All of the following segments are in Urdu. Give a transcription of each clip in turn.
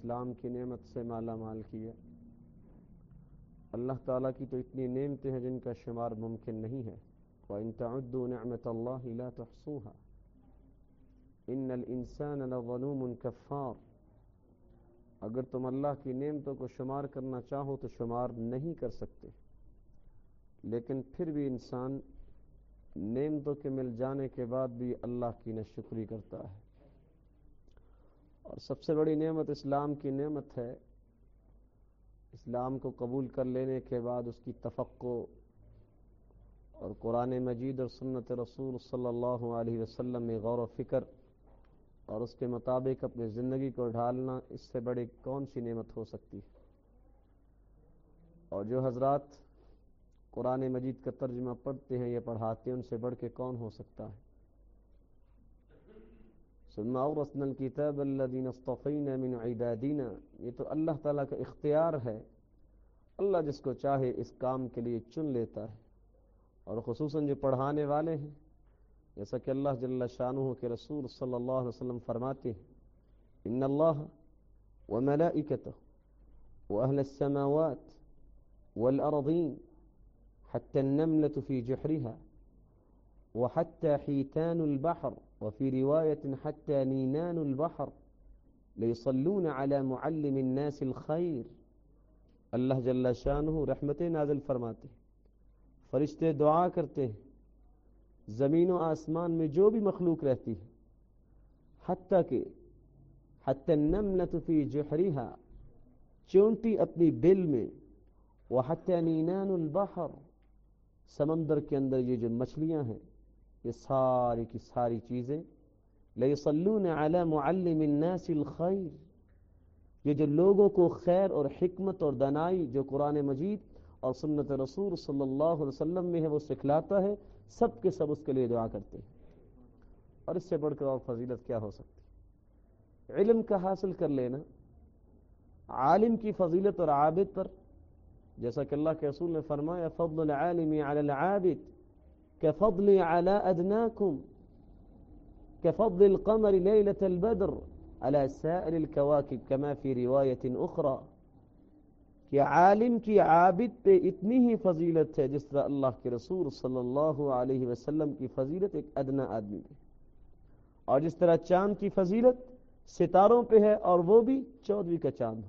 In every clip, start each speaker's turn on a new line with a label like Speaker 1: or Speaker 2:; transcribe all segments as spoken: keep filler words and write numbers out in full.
Speaker 1: اسلام کی نعمت سے مالا مال کیا۔ اللہ تعالیٰ کی تو اتنی نعمتیں ہیں جن کا شمار ممکن نہیں ہے۔ وَإِن تَعُدُّوا نِعْمَةَ اللَّهِ لَا تُحْصُوهَا إِنَّ الْإِنسَانَ لَظَلُومٌ كَفَّارٌ۔ اگر تم اللہ کی نعمتوں کو شمار کرنا چاہو تو شمار نہیں کر سکتے، لیکن پھر بھی انسان نعمتوں کے مل جانے کے بعد بھی اللہ کی ناشکری کرتا ہے۔ اور سب سے بڑی نعمت اسلام کی نعمت ہے۔ اسلام کو قبول کر لینے کے بعد اس کی تفقہ اور قرآن مجید اور سنت رسول صلی اللہ علیہ وسلم میں غور و فکر اور اس کے مطابق اپنی زندگی کو ڈھالنا، اس سے بڑی کون سی نعمت ہو سکتی ہے؟ اور جو حضرات قرآن مجید کا ترجمہ پڑھتے ہیں یا پڑھاتے ہیں، ان سے بڑھ کے کون ہو سکتا ہے؟ ثم اورثنا الكتاب الذين اصطفينا من عبادنا، یہ تو اللہ تعالیٰ کا اختیار ہے۔ اللہ جس کو چاہے اس کام کے لیے چن لیتا ہے، اور خصوصاً جو پڑھانے والے ہیں، جیسا کہ اللہ جل شانہ کے رسول صلی اللہ علیہ وسلم فرماتے ہیں، ان اللہ وملائکتہ واہل السماوات والارضین حتى النملة في جحرها وحتى حيتان البحر وفي رواية حتى نينان البحر ليصلون على معلم الناس الخير۔ اللہ جل شانہ رحمتیں نازل فرماتے ہیں، فرشتے دعا کرتے ہیں، زمین و آسمان میں جو بھی مخلوق رہتی ہے، حتیٰ کہ حتى النملة في جحرها، چونٹی اپنی بل میں، وحتى نینان البحر، سمندر کے اندر یہ جو مچھلیاں ہیں، یہ ساری کی ساری چیزیں، لَيَصَلُّونَ عَلَى مُعَلِّمِ النَّاسِ الْخَيْرِ، یہ جو لوگوں کو خیر اور حکمت اور دانائی جو قرآن مجید اور سنت رسول صلی اللہ علیہ وسلم میں ہے وہ سکھلاتا ہے، سب کے سب اس کے لیے دعا کرتے ہیں۔ اور اس سے بڑھ کر اور فضیلت کیا ہو سکتی؟ علم کا حاصل کر لینا، عالم کی فضیلت اور عابد پر، جیسا کہ اللہ کے رسول نے فرمایا، فضل العالم علی العابد كفضل على أدناكم كفضل القمر ليلة البدر على سائر الكواكب كما في رواية أخرى، کہ عالم کی عابد پہ اتنی ہی فضیلت ہے جس طرح اللہ کے رسول صلی اللہ علیہ وسلم کی فضیلت ایک ادنا آدمی پہ، اور جس طرح چاند کی فضیلت ستاروں پہ ہے اور وہ بھی چودھویں کا چاند۔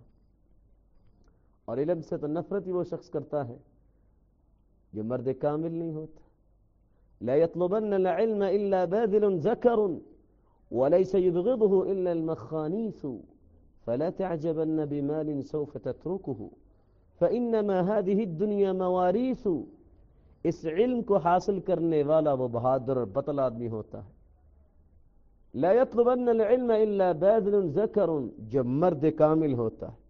Speaker 1: اور علم سے تو نفرت ہی وہ شخص کرتا ہے جو مرد کامل نہیں ہوتا۔ لا يطلبن العلم إلا باذل ذكر وليس يبغضه إلا المخانيث فلا تعجبن بمال سوف تتركه فإنما هذه الدنيا مواريث۔ اس علم کو حاصل کرنے والا وہ بہادر اور بطل آدمی ہوتا ہے۔ لا يطلبن العلم إلا باذل ذكر، جو مرد کامل ہوتا ہے،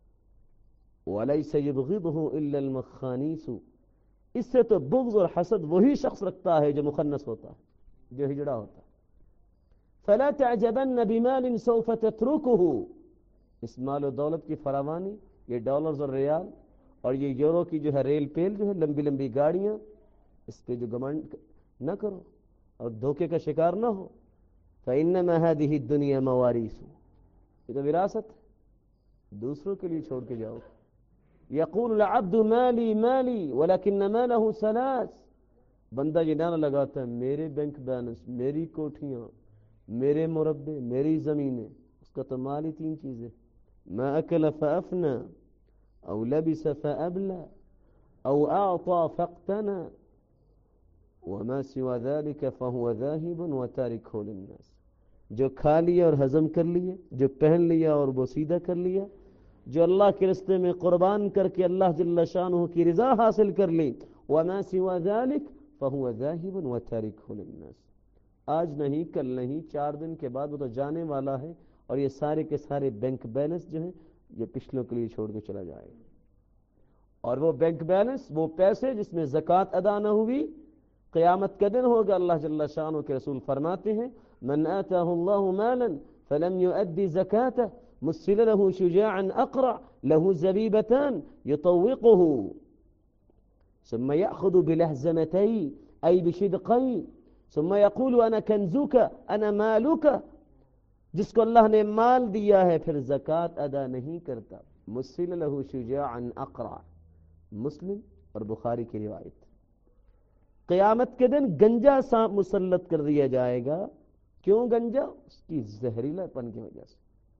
Speaker 1: وَلَيْسَ يَبْغِضُهُ إِلَّا الْمَخَّانِيسُ، اس سے تو بغض اور حسد وہی شخص رکھتا ہے جو مخنث ہوتا ہے، جو ہجڑا ہوتا ہے۔ فَلَا تَعْجَبَنَّ بِمَالٍ سَوْفَ تَتْرُكُهُ، اس مال و دولت کی فراوانی، یہ ڈالرز اور ریال اور یہ یورو کی جو ہے ریل پیل جو ہے لمبی لمبی گاڑیاں، اس پہ جو گمنڈ نہ کرو اور دھوکے کا شکار نہ ہو۔ فَإِنَّمَا هَذِهِ الدُّنْيَا مَوَارِيثُ، یہ تو وراثت دوسروں کے لیے چھوڑ کے جاؤ۔ یقول العبد مالی مالی ولکن مالہ ثلاث، بندہ یہ نعرہ لگاتا ہے میرے بینک بیلنس، میری کوٹھیاں، میرے مربے، میری زمینیں، اس کا تو مال ہی تین چیزیں، ما اکل فافنا او لبس فابلا او اعطى فاقتنا وما سوى ذلك فهو ذاهب وتاركه للناس، جو کھا لیا اور ہضم کر لیا، جو پہن لیا اور بوسیدہ کر لیا، جو اللہ کے راستے میں قربان کر کے اللہ جل شانہ کی رضا حاصل کر لی، وما سوى ذلك فهو ذاهب وتاركه للناس، آج نہیں کل نہیں چار دن کے بعد وہ تو جانے والا ہے، اور یہ سارے کے سارے بینک بیلنس جو ہیں یہ پچھلوں کے لیے چھوڑ کے چلا جائے گا۔ اور وہ بینک بیلنس، وہ پیسے جس میں زکوٰۃ ادا نہ ہوئی، قیامت کا دن ہوگا۔ اللہ جل شانہ کے رسول فرماتے ہیں، من آتاه الله مالا فلم يؤد زكاته مثل له شجاعا اقرع له زبيبتان يطوقه ثم يأخذ بلهزمتي أي بشدقي ثم يقول أنا كنزك أنا مالك جس کو اللہ نے مال دیا ہے پھر زکوٰۃ ادا نہیں کرتا. مسل لہ شجاعا اقرع، مسلم اور بخاری کی روایت. قیامت کے دن گنجا سانپ مسلط کر دیا جائے گا. کیوں گنجا؟ اس کی زہریلا پن کی وجہ سے.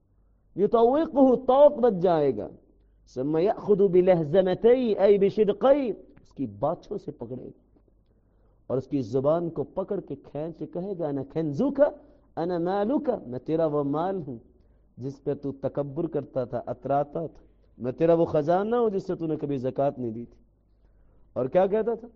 Speaker 1: یطوقہ، طوق بچ جائے گا. ثم یأخذ بلہزمتی ای بشدقی، اس کی باچھوں سے پکڑے گا اور اس کی زبان کو پکڑ کے کھینچ کے کہے گا انا کنزک انا مالک، میں تیرا وہ مال ہوں جس پہ تو تکبر کرتا تھا، اتراتا تھا. میں تیرا وہ خزانہ ہوں جس سے تو نے کبھی زکوٰۃ نہیں دی تھی. اور کیا کہتا تھا؟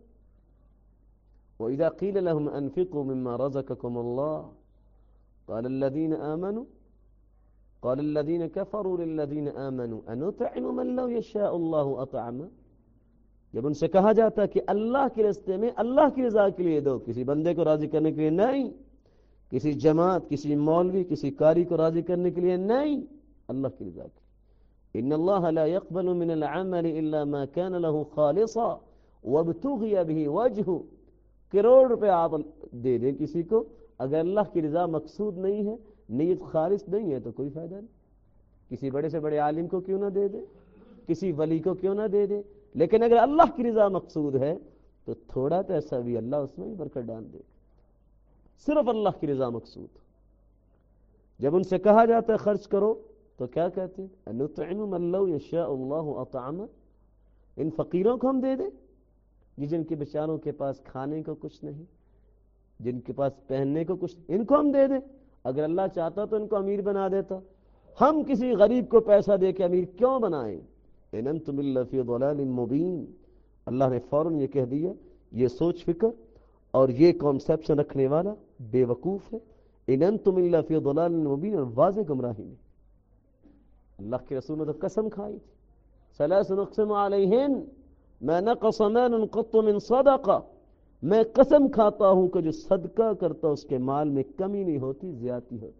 Speaker 1: وَإِذَا قِيلَ لَهُمْ أَنفِقُوا مِمَّا رَزَقَكُمُ اللَّهُ قَالَ الَّذِينَ آمَنُوا قَالَ الَّذِينَ كَفَرُوا لِلَّذِينَ آمَنُوا أَنُطْعِمُ مَن لَّوْ يَشَاءُ اللَّهُ أَطْعَمَهُ. جب ان سے کہا جاتا کہ اللہ کے راستے میں اللہ کی رضا کے لیے دو، کسی بندے کو راضی کرنے کے لیے نہیں، کسی جماعت، کسی مولوی، کسی قاری کو راضی کرنے کے لیے نہیں، اللہ کی رضا کے لیے. ان اللہ لا يقبل من العمل الا ما كان له خالصا وابتغي به وجهه. کروڑ روپے آپ دے دیں کسی کو، اگر اللہ کی رضا مقصود نہیں ہے، نیت خالص نہیں ہے، تو کوئی فائدہ نہیں. کسی بڑے سے بڑے عالم کو کیوں نہ دے دے، کسی ولی کو کیوں نہ دے دے، لیکن اگر اللہ کی رضا مقصود ہے تو تھوڑا پیسہ بھی اللہ اس میں برکت ڈال دے. صرف اللہ کی رضا مقصود. جب ان سے کہا جاتا ہے خرچ کرو تو کیا کہتے ہیں؟ انطعم من لو یشاء اللہ اطعمہ. ان فقیروں کو ہم دے دیں جن کے بیچاروں کے پاس کھانے کو کچھ نہیں، جن کے پاس پہننے کو کچھ نہیں، ان کو ہم دے دیں. اگر اللہ چاہتا تو ان کو امیر بنا دیتا. ہم کسی غریب کو پیسہ دے کے امیر کیوں بنائیں؟ ان انتم الا فی ضلال مبین. اللہ نے فوراً یہ کہہ دیا، یہ سوچ فکر اور یہ کانسیپشن رکھنے والا بے وقوف ہے. ان انتم الا فی ضلال مبین، اور واضح گمراہی میں. اللہ کے رسول نے تو قسم کھائی تھی، ثلاث نقسم علیہن ما نقص مال قط من صدقہ. میں قسم کھاتا ہوں کہ جو صدقہ کرتا اس کے مال میں کمی نہیں ہوتی، زیادتی ہوتی.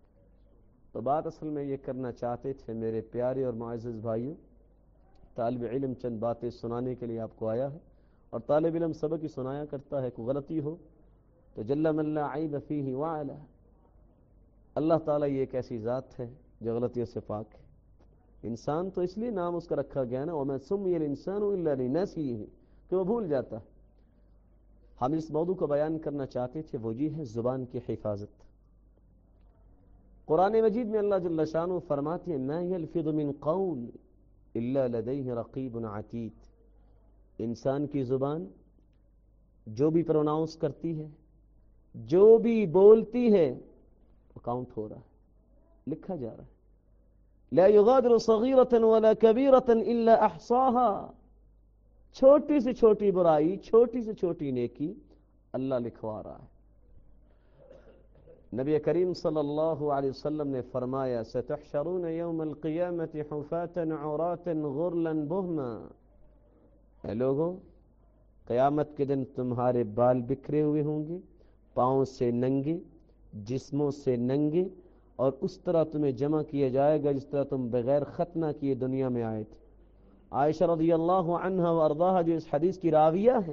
Speaker 1: تو بات اصل میں یہ کرنا چاہتے تھے میرے پیارے اور معزز بھائیوں، طالب علم چند باتیں سنانے کے لیے آپ کو آیا ہے، اور طالب علم سبق ہی سنایا کرتا ہے. کوئی غلطی ہو تو جل من لا عیب فیہ وعلا. اللہ تعالیٰ یہ ایک ایسی ذات ہے جو غلطیوں سے پاک ہے. انسان تو اس لیے نام اس کا رکھا گیا نا، وَمَا سُمِّيَ الْإِنسَانُ إِلَّا لِنَسِيهِ، کہ وہ بھول جاتا ہے. ہم اس موضوع کو بیان کرنا چاہتے تھے، وہ یہ ہے زبان کی حفاظت. قرآن مجید میں اللہ جل شانہ فرماتے ہیں مَا يَلْفِظُ مِن قَوْلٍ إِلَّا لَدَيْهِ رَقِيبٌ عَتِيدٌ. انسان کی زبان جو بھی پروناؤنس کرتی ہے، جو بھی بولتی ہے، وہ کاؤنٹ ہو رہا ہے، لکھا جا رہا ہے. لا يغادر صغيرة ولا كبيرة إلا أحصاها. چھوٹی سے چھوٹی برائی، چھوٹی سے چھوٹی نیکی اللہ لکھوا رہا ہے. نبی کریم صلی اللہ علیہ وسلم نے فرمایا ستحشرون یوم القیامت حفاة عراة غرلا بہما. اے لوگوں، قیامت کے دن تمہارے بال بکھرے ہوئے ہوں گے، پاؤں سے ننگے، جسموں سے ننگے، اور اس طرح تمہیں جمع کیا جائے گا جس طرح تم بغیر ختنہ کیے دنیا میں آئے تھے. عائشہ رضی اللہ عنہا وارضاہا جو اس حدیث کی راویہ ہیں،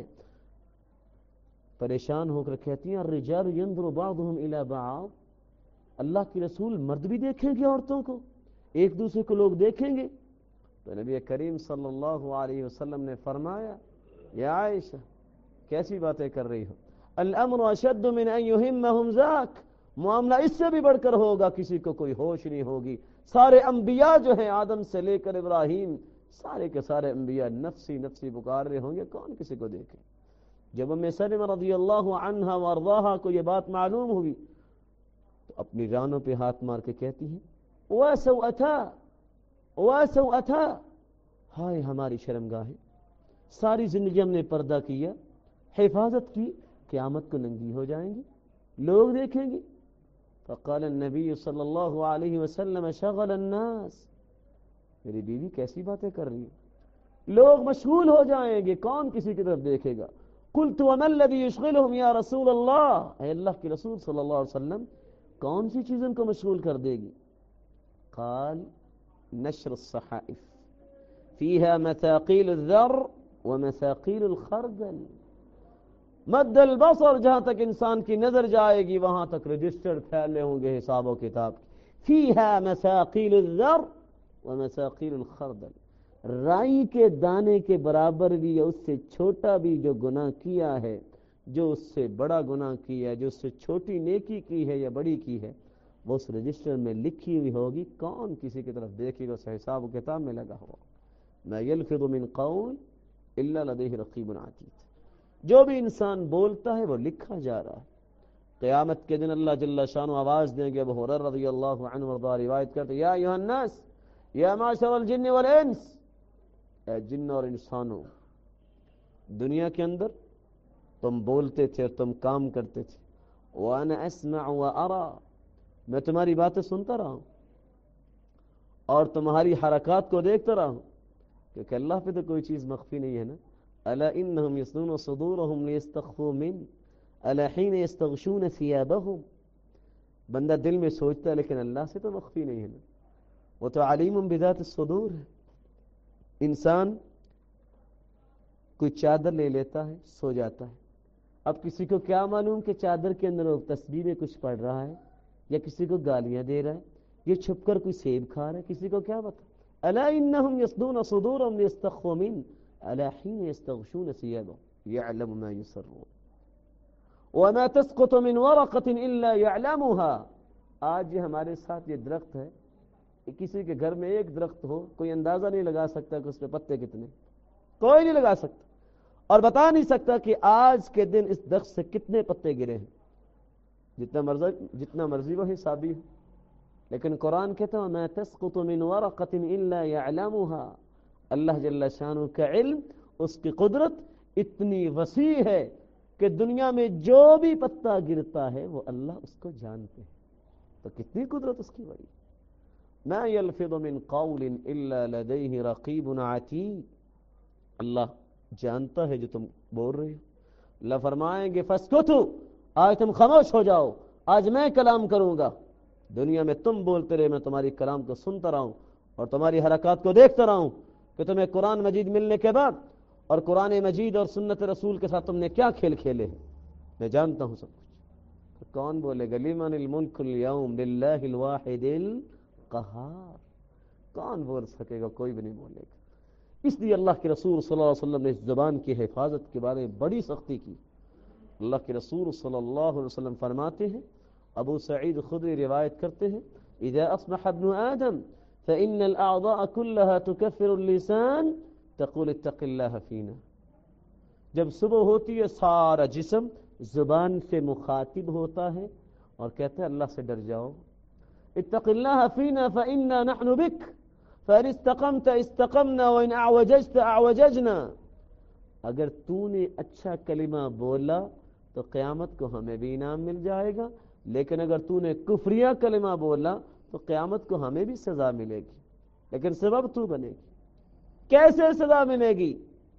Speaker 1: پریشان ہو کر کہتی ہیں الرجال ينظر بعضهم الى بعض. اللہ کے رسول مرد بھی دیکھیں گے عورتوں کو، ایک دوسرے کو لوگ دیکھیں گے. تو نبی کریم صلی اللہ علیہ وسلم نے فرمایا یا عائشہ کیسی باتیں کر رہی ہو، الامر اشد من ان يهمهم ذاك. معاملہ اس سے بھی بڑھ کر ہوگا، کسی کو کوئی ہوش نہیں ہوگی. سارے انبیاء جو ہیں آدم سے لے کر ابراہیم، سارے کے سارے انبیاء نفسی نفسی پکار رہے ہوں گے، کون کسی کو دیکھے. جب ام سلمہ رضی اللہ عنہا وارضاہا کو یہ بات معلوم ہوئی تو اپنی رانوں پہ ہاتھ مار کے کہتی ہیں وَسَوْأَتَا وَسَوْأَتَا، ہائے ہماری شرمگاہیں. ساری زندگی ہم نے پردہ کیا، حفاظت کی، قیامت کو ننگی ہو جائیں گی، لوگ دیکھیں گے. فقال النبی صلی اللہ علیہ وسلم شغل الناس. میری بیوی کیسی باتیں کر رہی ہے، لوگ مشغول ہو جائیں گے، کون کسی کی طرف دیکھے گا. قلت وما الذي يشغلهم یا رسول اللہ، اے اللہ کے رسول صلی اللہ علیہ وسلم کون سی چیز ان کو مشغول کر دے گی. قال نشر الصحائف فيها مثاقيل الذر ومثاقيل الخردل. مد البصر، جہاں تک انسان کی نظر جائے گی وہاں تک رجسٹر پھیلے ہوں گے حساب و کتاب کی. فیہا مساقیل الذر و مساقیل الخردل، رائی کے دانے کے برابر بھی یا اس سے چھوٹا بھی جو گناہ کیا ہے، جو اس سے بڑا گناہ کیا ہے، جو اس سے چھوٹی نیکی کی ہے یا بڑی کی ہے، وہ اس رجسٹر میں لکھی ہوئی ہوگی. کون کسی کی طرف دیکھے گا؟ اس حساب و کتاب میں لگا ہوا. ما یلفظ من قول الا لدیہ رقیب عتید، جو بھی انسان بولتا ہے وہ لکھا جا رہا ہے. قیامت کے دن اللہ جل شانہ آواز دیں گے. ابو ہریرہ رضی اللہ عنہ وارضاہ روایت کرتے، یا ایھا الناس یا معشر الجن والانس، اے جن اور انسانوں، دنیا کے اندر تم بولتے تھے اور تم کام کرتے تھے. وانا اسمع وارى، میں تمہاری باتیں سنتا رہا ہوں اور تمہاری حرکات کو دیکھتا رہا ہوں، کیونکہ اللہ پہ تو کوئی چیز مخفی نہیں ہے نا. الا انهم يثنون صدورهم ليستخفوا من الا حين يستغشون ثيابهم، بندہ دل میں سوچتا ہے لیکن اللہ سے تو مخفی نہیں ہے نا. وہ تو علیم بذات الصدور ہے. انسان کوئی چادر لے لیتا ہے، سو جاتا ہے. اب کسی کو کیا معلوم کہ چادر کے اندر وہ تسبیح میں کچھ پڑھ رہا ہے یا کسی کو گالیاں دے رہا ہے، یہ چھپ کر کوئی سیب کھا رہا ہے، کسی کو کیا پتا. الا انهم يصدون صدورهم ليستخفوا من الا حين يستغشون ثيابهم يعلم ما يسرون وما تسقط من ورقة الا يعلمها. آج یہ ہمارے ساتھ یہ درخت ہے، کسی کے گھر میں ایک درخت ہو، کوئی اندازہ نہیں لگا سکتا کہ اس پہ پتے کتنے، کوئی نہیں لگا سکتا، اور بتا نہیں سکتا کہ آج کے دن اس درخت سے کتنے پتے گرے ہیں. جتنا مرضی جتنا مرضی وہ حسابی ہو، لیکن قرآن کہتا ہے ما تسقط من ورقة الا يعلمها. اللہ جل شانہ کا علم، اس کی قدرت اتنی وسیع ہے کہ دنیا میں جو بھی پتا گرتا ہے وہ اللہ اس کو جانتے ہیں. تو کتنی قدرت اس کی بڑی. ما يلفظ من قول الا لديه رقیب عتید، اللہ جانتا ہے جو تم بول رہے ہو. اللہ فرمائیں گے فاسکتوا، آج تم خاموش ہو جاؤ، آج میں کلام کروں گا. دنیا میں تم بولتے رہے، میں تمہاری کلام کو سنتا رہا ہوں اور تمہاری حرکات کو دیکھتا رہا ہوں کہ تمہیں قرآن مجید ملنے کے بعد اور قرآن مجید اور سنت رسول کے ساتھ تم نے کیا کھیل کھیلے ہیں، میں جانتا ہوں سب کچھ. تو کون بولے گا لمن الملک اليوم للہ الواحد القہار؟ کون بول سکے گا؟ کوئی بھی نہیں بولے گا. اس لیے اللہ کے رسول صلی اللہ علیہ وسلم نے اس زبان کی حفاظت کے بارے میں بڑی سختی کی. اللہ کے رسول صلی اللہ علیہ وسلم فرماتے ہیں، ابو سعید خدری روایت کرتے ہیں، اذا اصبح ابن آدم فإن الأعضاء كلها تكفر اللسان تقول اتق الله فينا. جب صبح ہوتی ہے سارا جسم زبان سے مخاطب ہوتا ہے اور کہتا ہے اللہ سے ڈر جاؤ. اتق الله فينا فإنا نحن بك فإن استقمت استقمنا وإن أعوججت أعوججنا. اگر تو نے اچھا کلمہ بولا تو قیامت کو ہمیں بھی انعام مل جائے گا، لیکن اگر تو نے کفریہ کلمہ بولا تو قیامت کو ہمیں بھی سزا ملے گی، لیکن سبب تو بنے گی. کیسے سزا ملے گی؟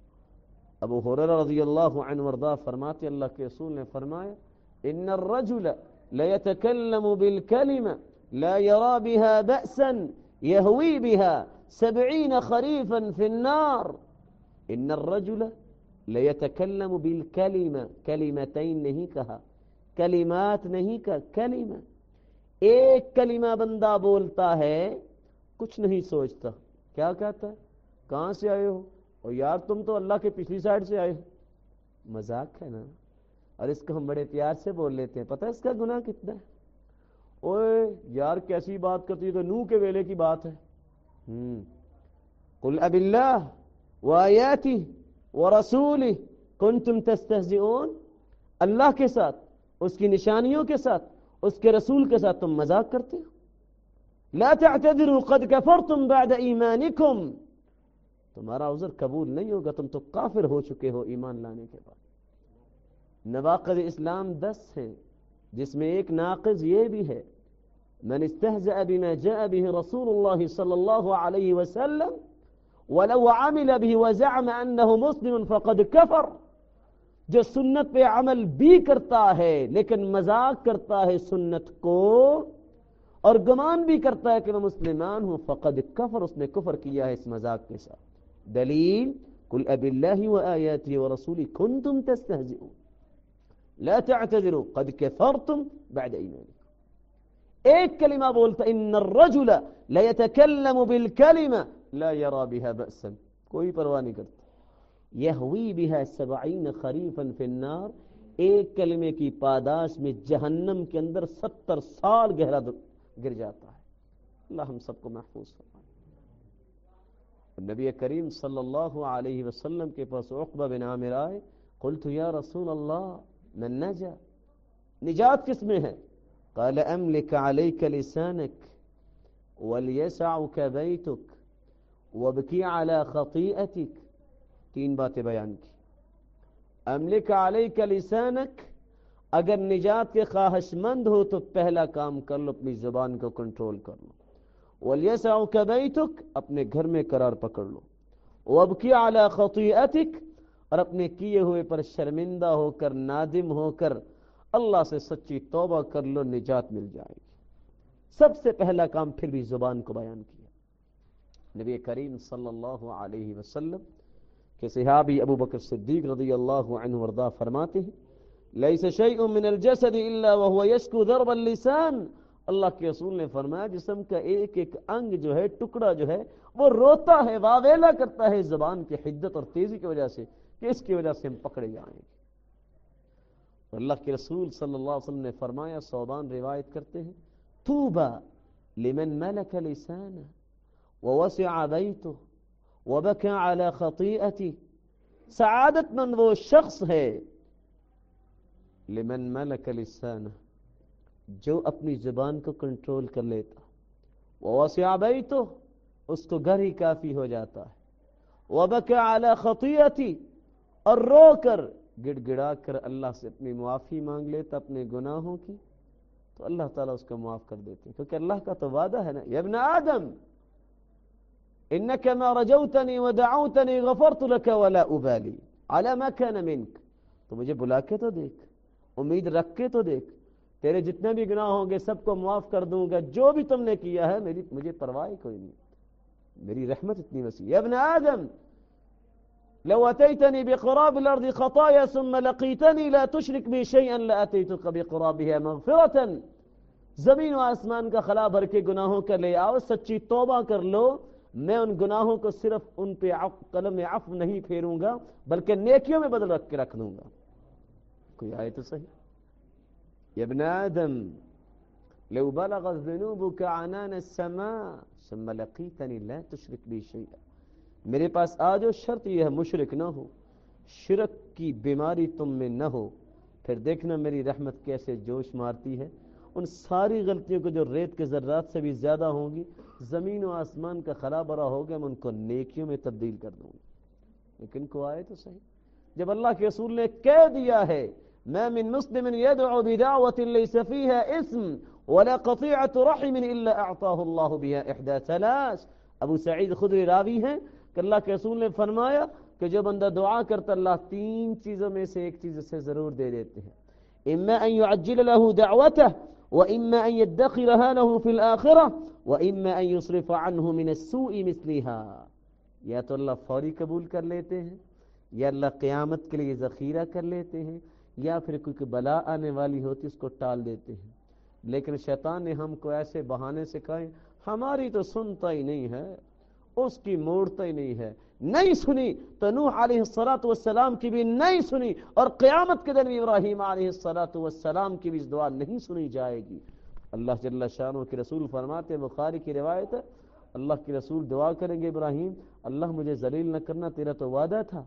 Speaker 1: ابو ہریرہ رضی اللہ عنہ وارضاہ فرماتے اللہ کے رسول نے فرمایا ان الرجل ليتكلم بالكلمة لا يرى بها بأسا يهوي بها سبعين خريفا في النار. ان الرجل ليتكلم بالكلمة، کلمتین نہیں کہا، کلمات نہیں کہا، کلمہ. ایک کلمہ بندہ بولتا ہے، کچھ نہیں سوچتا، کیا کہتا ہے کہاں سے آئے ہو، اور یار تم تو اللہ کے پچھلی سائڈ سے آئے ہو. مذاق ہے نا، اور اس کو ہم بڑے پیار سے بول لیتے ہیں. پتہ ہے اس کا گناہ کتنا ہے؟ اوے یار کیسی بات کرتی ہے، تو نوح کے ویلے کی بات ہے. ہم قل اب اللہ وآیاتہ ورسولہ کنتم تستہزئون. اللہ کے ساتھ، اس کی نشانیوں کے ساتھ، اس کے رسول کے ساتھ تم مذاق کرتے ہو. لا تعتذروا قد کفرتم بعد ایمانکم، تمہارا عذر قبول نہیں ہوگا، تم تو کافر ہو چکے ہو ایمان لانے کے بعد. نواقض اسلام دس ہیں، جس میں ایک ناقض یہ بھی ہے من استہزأ بما جاء به رسول اللہ صلی اللہ علیہ وسلم ولو عمل به وزعم انه مسلم فقد کفر. جو سنت پہ عمل بھی کرتا ہے لیکن مذاق کرتا ہے سنت کو اور گمان بھی کرتا ہے کہ میں مسلمان ہوں، فقد کفر، اس نے کفر کیا ہے اس مذاق کے ساتھ. دلیل قل اب اللہ وآیاتہ ورسولہ کنتم تستہزئون. لا تعتذروا قد كفرتم بعد ایمانکم. ایک کلمہ بولتا ان الرجل لیتکلم بالکلمہ لا یرا بها بأسا، کوئی پرواہ نہیں کرتا. یہوی بها سبعین خریفا فی النار، ایک کلمے کی پاداش میں جہنم کے اندر ستر سال گہرا گر جاتا ہے. اللہ ہم سب کو محفوظ فرمائے. نبی کریم صلی اللہ علیہ وسلم کے پاس عقبہ بن عامر آئے. قلت یا رسول اللہ من نجا، نجات کس میں ہے؟ قال املک علیک لسانک ولیسعک بیتک وابکی علی خطیئتک. تین باتیں بیان کی. املک علیک لسانک، اگر نجات کے خواہش مند ہو تو پہلا کام کر لو، اپنی زبان کو کنٹرول کر لو. ولیسعک بیتک، اپنے گھر میں قرار پکڑ لو. وابکی علی خطیئتک، اور اپنے کیے ہوئے پر شرمندہ ہو کر نادم ہو کر اللہ سے سچی توبہ کر لو، نجات مل جائے گی. سب سے پہلا کام پھر بھی زبان کو بیان کیا. نبی کریم صلی اللہ علیہ وسلم کہ صحابی ابو بکر صدیق رضی اللہ عنہ وارضاہ فرماتے ہیں لیس شیء من الجسد الا وهو يشكو ضرب اللسان. اللہ کے رسول نے فرمایا جسم کا ایک ایک انگ جو ہے، ٹکڑا جو ہے، وہ روتا ہے، واویلا کرتا ہے زبان کی حدت اور تیزی کی وجہ سے کہ اس کی وجہ سے ہم پکڑے جائیں گے. اللہ کے رسول صلی اللہ علیہ وسلم نے فرمایا، صوبان روایت کرتے ہیں، طوبى لمن ملك لسانه ووسع بيته وبكى على خطيئته. سعادت مند وہ شخص ہے لمن ملك لسانه، جو اپنی زبان کو کنٹرول کر لیتا. ووسع بيته، اس کو گھر ہی کافی ہو جاتا ہے. وبكى على خطيئته، اور رو کر گڑ گڑا کر اللہ سے اپنی معافی مانگ لیتا اپنے گناہوں کی، تو اللہ تعالیٰ اس کو معاف کر دیتے ہیں. کیونکہ اللہ کا تو وعدہ ہے نا، یا ابن آدم انک ما رجوتنی ودعوتنی غفرت لك ولا ابالی على ما كان منك. تو مجھے بلا کے تو دیکھ، امید رکھ کے تو دیکھ، تیرے جتنے بھی گناہ ہوں گے سب کو معاف کر دوں گا، جو بھی تم نے کیا ہے میری مجھے پرواہ کوئی نہیں، میری رحمت اتنی وسیع. یا ابن آدم لو اتيتني بقراب الارض خطايا ثم لقيتني لا تشرك بي شيئا لاتيتك بقرابها مغفرة. زمین و آسمان کا خلا بھر کے گناہوں کا لے آؤ، سچی توبہ کر لو، میں ان گناہوں کو صرف ان پہ قلم عفو نہیں پھیروں گا بلکہ نیکیوں میں بدل رکھ کے رکھ دوں گا. کوئی آئے تو صحیح. یا ابن آدم لو بلغت ذنوبك عنان السماء ثم لقيتني لا تشرك بي شيئا. میرے پاس آ جاؤ، شرط یہ ہے مشرک نہ ہو، شرک کی بیماری تم میں نہ ہو، پھر دیکھنا میری رحمت کیسے جوش مارتی ہے. ان ساری غلطیوں کو جو ریت کے ذرات سے بھی زیادہ ہوں گی، زمین و آسمان کا خلا برا ہو گیا، میں ان کو نیکیوں میں تبدیل کر دوں گا. لیکن کو آئے تو صحیح. جب اللہ کے رسول نے کہہ دیا ہے ما من مسلم يدعو بدعوة ليس فيها اسم ولا قطيعة رحم الا اعطاه الله بها احدى ثلاث. ابو سعید خدری راوی ہیں کہ اللہ کے رسول نے فرمایا کہ جو بندہ دعا کرتا اللہ تین چیزوں میں سے ایک چیز اسے ضرور دے دیتے ہیں. اما ان يعجل له دعوته واما ان يدخرها له في الاخره واما ان يصرف عنه من السوء مثلها. یا تو اللہ فوری قبول کر لیتے ہیں، یا اللہ قیامت کے لیے ذخیرہ کر لیتے ہیں، یا پھر کوئی بلا آنے والی ہوتی اس کو ٹال دیتے ہیں. لیکن شیطان نے ہم کو ایسے بہانے سکھائے، ہماری تو سنتا ہی نہیں ہے، اس کی موڑتا ہی نہیں ہے. نہیں سنی تو نوح علیہ الصلوۃ والسلام کی بھی نہیں سنی، اور قیامت کے دن ابراہیم علیہ الصلوۃ والسلام کی بھی اس دعا نہیں سنی جائے گی. اللہ جل شانہ کے رسول فرماتے ہیں، بخاری کی روایت ہے، اللہ کے رسول دعا کریں گے ابراہیم اللہ مجھے ذلیل نہ کرنا، تیرا تو وعدہ تھا،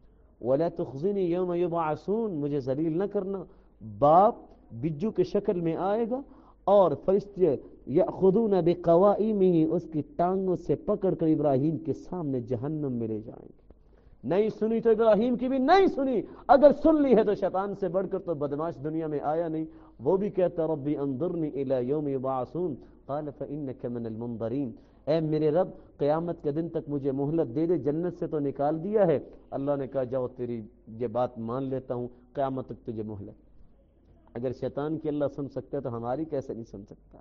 Speaker 1: ولا تخزنی یوم یبعثون، مجھے ذلیل نہ کرنا. باپ بجو کے شکل میں آئے گا اور فرشتے یأخذون بقوائمہ، اس کی ٹانگوں سے پکڑ کر ابراہیم کے سامنے جہنم میں لے جائیں گے. نہیں سنی تو ابراہیم کی بھی نہیں سنی، اگر سن لی ہے تو شیطان سے بڑھ کر تو بدماش دنیا میں آیا نہیں. وہ بھی کہتا ربی انظرنی الی یوم یبعثون قال فانک من المنظرین. اے میرے رب قیامت کے دن تک مجھے مہلت دے دے، جنت سے تو نکال دیا ہے. اللہ نے کہا جاؤ تیری یہ بات مان لیتا ہوں، قیامت تک تجھے مہلت. اگر شیطان کی اللہ سن سکتا ہے تو ہماری کیسے نہیں سن سکتا.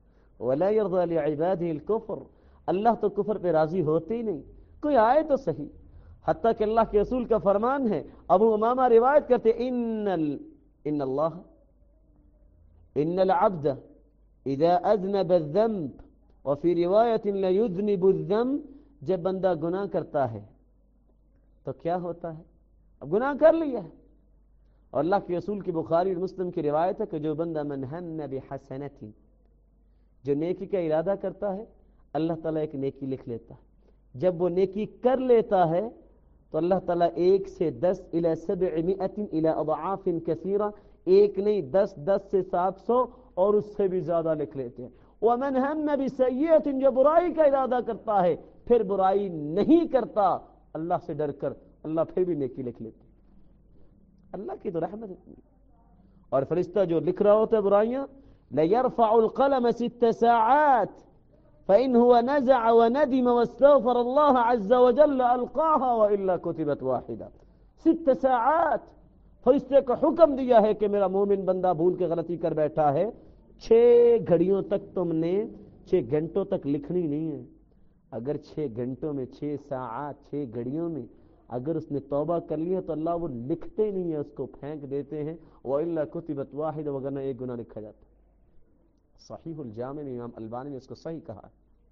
Speaker 1: ولا يرضى لعباده الكفر، اللہ تو کفر پہ راضی ہوتے ہی نہیں. کوئی آئے تو صحیح. حتیٰ کہ اللہ کے رسول کا فرمان ہے، ابو امامہ روایت کرتے ان ان اللہ ان العبد اذا اذنب الذنب وفی روایت لیذنب الذنب، جب بندہ گناہ کرتا ہے تو کیا ہوتا ہے؟ اب گناہ کر لیا ہے، اور اللہ کے رسول کی بخاری اور مسلم کی روایت ہے کہ جو بندہ من ہم بحسنۃ، جو نیکی کا ارادہ کرتا ہے اللہ تعالیٰ ایک نیکی لکھ لیتا ہے، جب وہ نیکی کر لیتا ہے تو اللہ تعالیٰ ایک سے دس الی سبعمائۃ الی اضعاف کثیرہ، ایک نہیں دس، دس سے سات سو اور اس سے بھی زیادہ لکھ لیتے ہیں۔ ومن ہم بسیئۃ، جو برائی کا ارادہ کرتا ہے پھر برائی نہیں کرتا اللہ سے ڈر کر، اللہ پھر بھی نیکی لکھ لیتے ہیں۔ اللہ کی تو رحمت اتنی، اور فرشتہ جو لکھ رہا ہوتا ہے برائیاں، لَيَرْفَعُ الْقَلَمَ سِتَّ سَاعَاتٍ فَإِنْ هُوَ نَزَعَ وَنَدِمَ وَاسْتَغْفَرَ اللَّهَ عَزَّ وَجَلَّ أَلْقَاهَا وَإِلَّا كُتِبَتْ وَاحِدَةً۔ ست ساعات فرشتے کو حکم دیا ہے کہ میرا مومن بندہ بھول کے غلطی کر بیٹھا ہے، چھ گھڑیوں تک تم نے چھ گھنٹوں تک لکھنی نہیں ہے۔ اگر چھ گھنٹوں میں، چھ ساعات، چھ گھڑیوں میں اگر اس نے توبہ کر لی ہے تو اللہ وہ لکھتے نہیں ہے، اس کو پھینک دیتے ہیں۔ وَإِلَّا كُتِبَتْ وَاحِدَةً، وگرنہ ایک گناہ لکھا جاتا ہے۔ صحیح الجامع میں امام البانی نے اس کو صحیح کہا ہے۔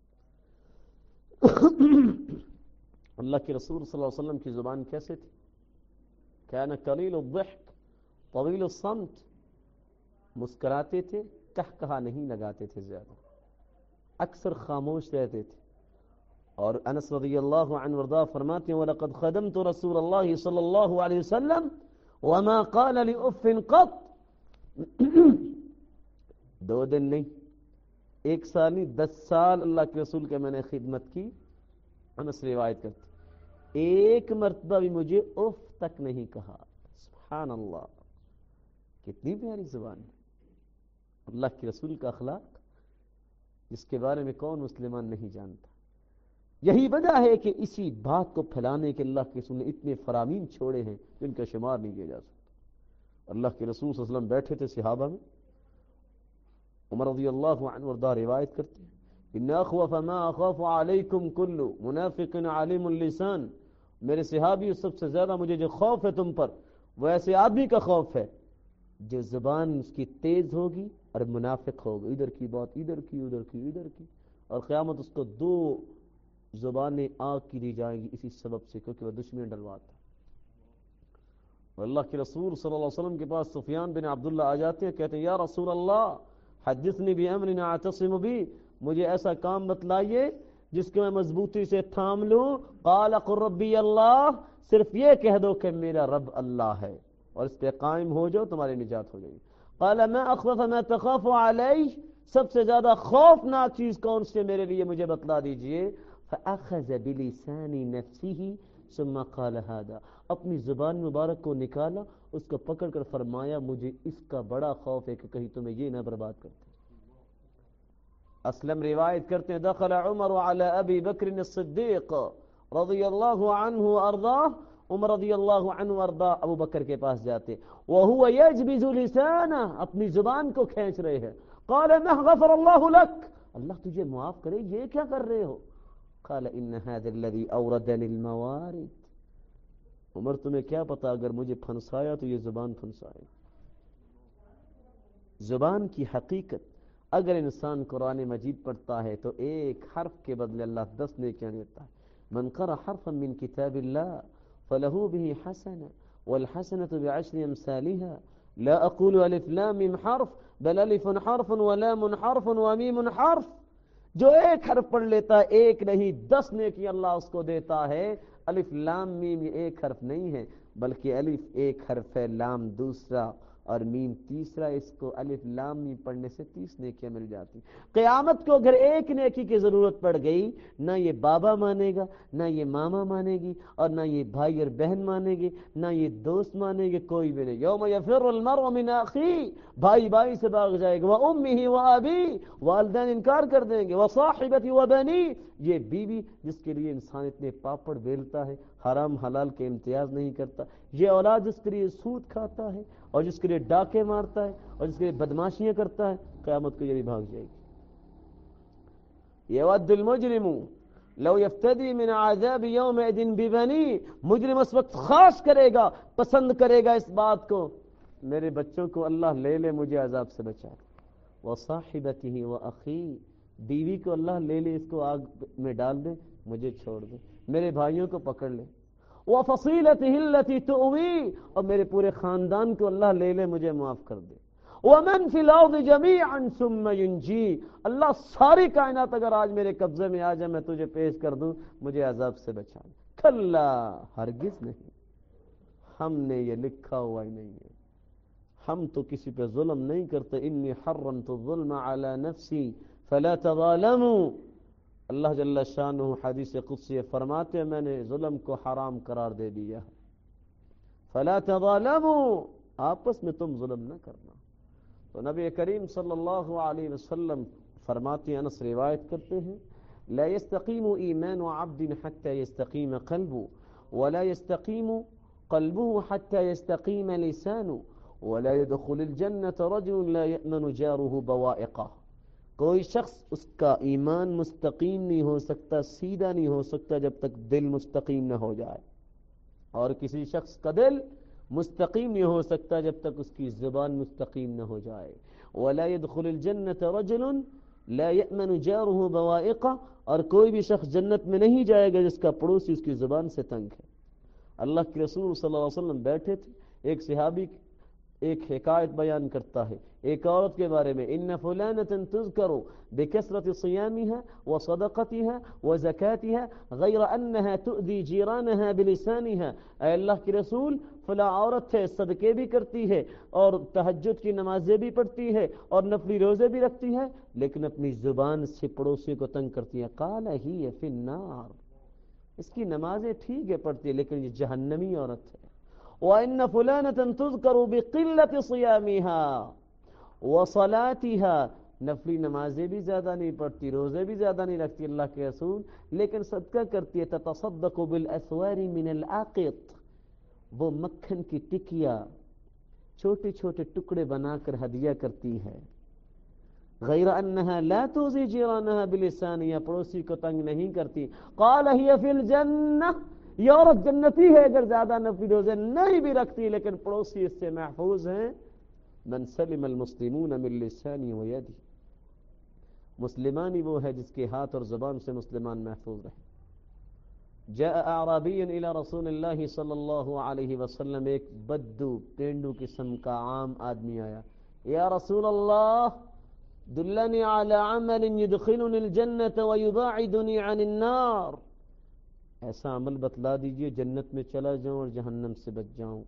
Speaker 1: اللہ کے رسول صلی اللہ علیہ وسلم کی زبان کیسے تھی؟ کان قلیل الضحک طویل الصمت، مسکراتے تھے، کہہ کہا نہیں لگاتے تھے زیادہ، اکثر خاموش رہتے تھے۔ اور انس رضی اللہ عنہ وارضاہ فرماتے ہیں وَلَقَدْ خَدَمْتُ رسول اللہ صلی اللہ علیہ وسلم وما قال لأف قط، دو دن نہیں، ایک سال نہیں، دس سال اللہ کے رسول کے میں نے خدمت کی۔ انس روایت کرتے ایک مرتبہ بھی مجھے اف تک نہیں کہا۔ سبحان اللہ، کتنی پیاری زبان ہے اللہ کے رسول کا اخلاق، جس کے بارے میں کون مسلمان نہیں جانتا۔ یہی وجہ ہے کہ اسی بات کو پھیلانے کے اللہ کے رسول نے اتنے فرامین چھوڑے ہیں جن کا شمار نہیں کیا جا سکتا۔ اللہ کے رسول صلی اللہ علیہ وسلم بیٹھے تھے صحابہ میں، عمر رضی اللہ عنہ وارضاہ روایت کرتے ہیں ان اخوف ما اخاف علیکم کل منافق علیم اللسان، میرے صحابی سب سے زیادہ مجھے جو خوف ہے تم پر وہ ایسے آدمی کا خوف ہے جو زبان اس کی تیز ہوگی اور منافق ہوگا، ادھر کی بات ادھر کی، ادھر کی ادھر کی، اور قیامت اس کو دو زبانیں آگ کی دی جائیں گی اسی سبب سے، کیونکہ وہ دشمن ڈلواتا ہے۔ اور اللہ کے رسول صلی اللہ علیہ وسلم کے پاس سفیان بن عبداللہ آ جاتے ہیں، کہتے ہیں یا رسول اللہ حدثنی بامر اعتصم بھی، مجھے ایسا کام بتلائیے جس کو میں مضبوطی سے تھام لوں۔ قال قل ربی اللہ، صرف یہ کہہ دو کہ میرا رب اللہ ہے، اور اس پہ قائم ہو جاؤ تمہاری نجات ہو جائے گی۔ قال ما اخوف ما تخاف علی، سب سے زیادہ خوفناک چیز کون سی میرے لیے مجھے بتلا دیجئے۔ فاخذ بلسان نفسه ثم قال هذا، اپنی زبان مبارک کو نکالا، اس کو پکڑ کر فرمایا مجھے اس کا بڑا خوف ہے کہ کہیں تمہیں یہ نہ برباد کرتے۔ اسلم روایت کرتے ہیں دخل عمر على ابی بکر الصدیق رضی اللہ عنہ وارضاہ، عمر رضی اللہ عنہ وارضاہ ابو بکر کے پاس جاتے وهو يجبز لسانه، اپنی زبان کو کھینچ رہے ہیں۔ قال ما غفر اللہ لك، اللہ تجھے معاف کرے، یہ کیا کر رہے ہو؟ قال ان هذا الذي اوردني الموارد، عمر تمہیں کیا پتا اگر مجھے پھنسایا تو یہ زبان پھنسائے۔ زبان کی حقیقت، اگر انسان قرآن مجید پڑھتا ہے تو ایک حرف کے بدلے اللہ دس نیکیاں دیتا ہے۔ من قرأ حرفا من کتاب اللہ فله به حسنة والحسنة بعشر امثالها لا اقول الف لام میم حرف بل الف حرف ولام حرف ومیم حرف، جو ایک حرف پڑھ لیتا ہے ایک نہیں دس نیکی اللہ اس کو دیتا ہے۔ الف لام میم یہ ایک حرف نہیں ہے بلکہ الف ایک حرف ہے، لام دوسرا اور میم تیسرا، اس کو الف لام میم پڑھنے سے تیس نیکیاں مل جاتی۔ قیامت کو اگر ایک نیکی کی ضرورت پڑ گئی، نہ یہ بابا مانے گا، نہ یہ ماما مانے گی، اور نہ یہ بھائی اور بہن مانے گی، نہ یہ دوست مانے گے، کوئی بھی نہیں۔ یوم یفر المرء من اخیہ، بھائی بھائی سے بھاگ جائے گا، وامہ وابی، والدین انکار کر دیں گے، وصاحبتی وبنی، یہ بیوی جس کے لیے انسان اتنے پاپڑ بیلتا ہے، حرام حلال کے امتیاز نہیں کرتا، یہ اولاد جس کے لیے سود کھاتا ہے اور جس کے لیے ڈاکے مارتا ہے اور جس کے لیے بدماشیاں کرتا ہے، قیامت کو یہ بھی بھاگ جائے گی۔ یود المجرم لو یفتدی من عذاب یومئذ ببنی، مجرم اس وقت خواہش کرے گا، پسند کرے گا اس بات کو میرے بچوں کو اللہ لے لے مجھے عذاب سے بچا، وصاحبته واخی، بیوی کو اللہ لے لے اس کو آگ میں ڈال دے مجھے چھوڑ دے، میرے بھائیوں کو پکڑ لے، وفصیلته التي تؤوی، اور میرے پورے خاندان کو اللہ لے لے مجھے معاف کر دے، ومن فی الارض جميعا ثم ينجی، اللہ ساری کائنات اگر آج میرے قبضے میں آ جائے میں تجھے پیش کر دوں مجھے عذاب سے بچا لے۔ کلا، ہرگز نہیں، ہم نے یہ لکھا ہوا ہی نہیں ہے، ہم تو کسی پہ ظلم نہیں کرتے، انی حرمت الظلم علی نفسی فلا تظالموا، اللہ جل شانہ حدیث قدسی فرماتے ہیں میں نے ظلم کو حرام قرار دے دیا، فلا تظالموا، آپس میں تم ظلم نہ کرنا۔ تو نبی کریم صلی اللہ علیہ وسلم فرماتے ہیں، انس روایت کرتے ہیں، لا يستقيم ایمان عبد حتى يستقيم قلبه ولا يستقيم قلبه حتى يستقيم لسانه ولا يدخل الجنة رجل لا يأمن جاره بوائقه، کوئی شخص اس کا ایمان مستقیم نہیں ہو سکتا، سیدھا نہیں ہو سکتا جب تک دل مستقیم نہ ہو جائے، اور کسی شخص کا دل مستقیم نہیں ہو سکتا جب تک اس کی زبان مستقیم نہ ہو جائے، ولا يدخل الجنة رجل لا يأمن جاره بوائقه، اور کوئی بھی شخص جنت میں نہیں جائے گا جس کا پڑوسی اس کی زبان سے تنگ ہے۔ اللہ کے رسول صلی اللہ علیہ وسلم بیٹھے تھے، ایک صحابی ایک حکایت بیان کرتا ہے ایک عورت کے بارے میں، ان فلانۃ تذکر بکثرت صیامها وصدقتها وزکاتها غیر انها تؤذی جیرانها بلسانها، اے اللہ کے رسول فلاں عورت ہے، صدقے بھی کرتی ہے اور تہجد کی نمازیں بھی پڑھتی ہے اور نفلی روزے بھی رکھتی ہے، لیکن اپنی زبان سے پڑوسی کو تنگ کرتی ہے۔ قال ہی فی النار، اس کی نمازیں ٹھیک ہے پڑھتی ہے لیکن یہ جہنمی عورت ہے۔ وَإِنَّ فُلَانَةً تُذْكَرُ بِقِلَّةِ صِيَامِهَا وَصَلَاتِهَا، نفلی نمازیں بھی زیادہ نہیں پڑھتی، روزے بھی زیادہ نہیں رکھتی اللہ کے رسول، لیکن صدقہ کرتی ہے۔ تَتَصَدَّقُ بِالْأَثْوَارِ مِنَ الْعَاقِطِ، وہ مکھن کی ٹکیا چھوٹے چھوٹے ٹکڑے بنا کر ہدیہ کرتی ہے۔ غیر انہا لا توزی جیرانہا بلسانیہ، پڑوسی کو تنگ نہیں کرتی۔ قال ہی فی الجنہ، یہ عورت جنتی ہے اگر زیادہ نفلی روزے نہیں بھی رکھتی لیکن پڑوسی اس سے محفوظ ہیں۔ من سلم المسلمون من لسانی و یدی، مسلمانی وہ ہے جس کے ہاتھ اور زبان سے مسلمان محفوظ رہے۔ جاء اعرابی الى رسول اللہ صلی اللہ علیہ وسلم، ایک بدو پینڈو قسم کا عام آدمی آیا، یا رسول اللہ دلنی علی عمل يدخلنی الجنة ويباعدنی عن النار، ایسا عمل بتلا دیجئے جنت میں چلا جاؤں اور جہنم سے بچ جاؤں۔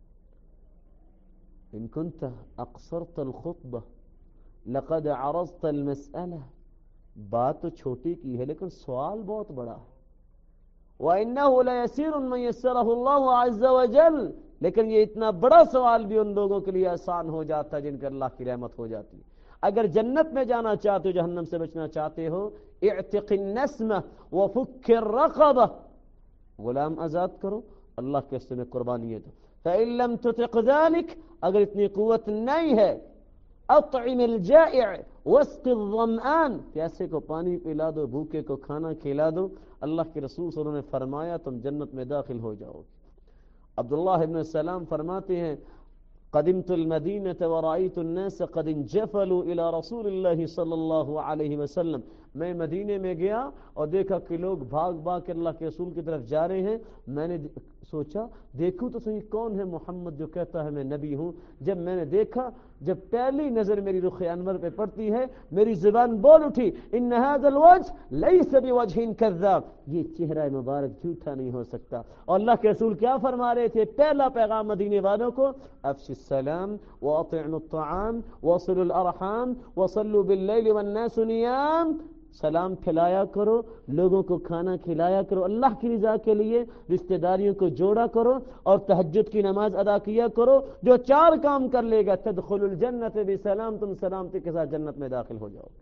Speaker 1: ان كنت اقصرت الخطبہ لقد عرضت المسألہ، بات تو چھوٹی کی ہے لیکن سوال بہت بڑا ہے۔ وَإِنَّهُ لَيَسِيرٌ مَنْ يَسَّرَهُ اللَّهُ عَزَّ وَجَلَّ، لیکن یہ اتنا بڑا سوال بھی ان لوگوں کے لیے آسان ہو جاتا ہے جن پر اللہ کی رحمت ہو جاتی ہے۔ اگر جنت میں جانا چاہتے ہو، جہنم سے بچنا چاہتے ہو، اعتق النسمہ وفک الرقبہ، غلام آزاد کرو، اللہ کے راستے میں قربانی دو۔ فَإِن لَمْ تُطِقْ ذَلِكَ، اگر اتنی قوت نہیں ہے، اطعم الجائع واسق الظمآن، پیاسے کو پانی پلا دو، بھوکے کو کھانا کھلا دو۔ اللہ کے رسول صلی اللہ علیہ وسلم نے فرمایا تم جنت میں داخل ہو جاؤ۔ عبداللہ ابن السلام فرماتے ہیں قدمت المدینة ورأيت الناس قد انجفلوا الى رسول اللہ صلی اللہ علیہ وسلم، میں مدینے میں گیا اور دیکھا کہ لوگ بھاگ بھاگ کے اللہ کے رسول کی طرف جا رہے ہیں، میں نے سوچا دیکھوں تو صحیح کون ہے محمد جو کہتا ہے میں نبی ہوں۔ جب میں نے دیکھا، جب پہلی نظر میری رخ انور پہ پڑتی ہے میری زبان بول اٹھی ان هذا الوجه ليس بوجه كذاب، یہ چہرہ مبارک جھوٹا نہیں ہو سکتا۔ اور اللہ کے رسول کیا فرما رہے تھے؟ پہلا پیغام مدینے والوں کو، افش السلام واطعموا الطعام وصلوا الارحام وصلوا بالليل والناس نيام، سلام پھیلایا کرو، لوگوں کو کھانا کھلایا کرو اللہ کی رضا کے لیے، رشتہ داریوں کو جوڑا کرو اور تہجد کی نماز ادا کیا کرو۔ جو چار کام کر لے گا تدخل الجنت بسلام، تم سلامتی کے ساتھ جنت میں داخل ہو جاؤ۔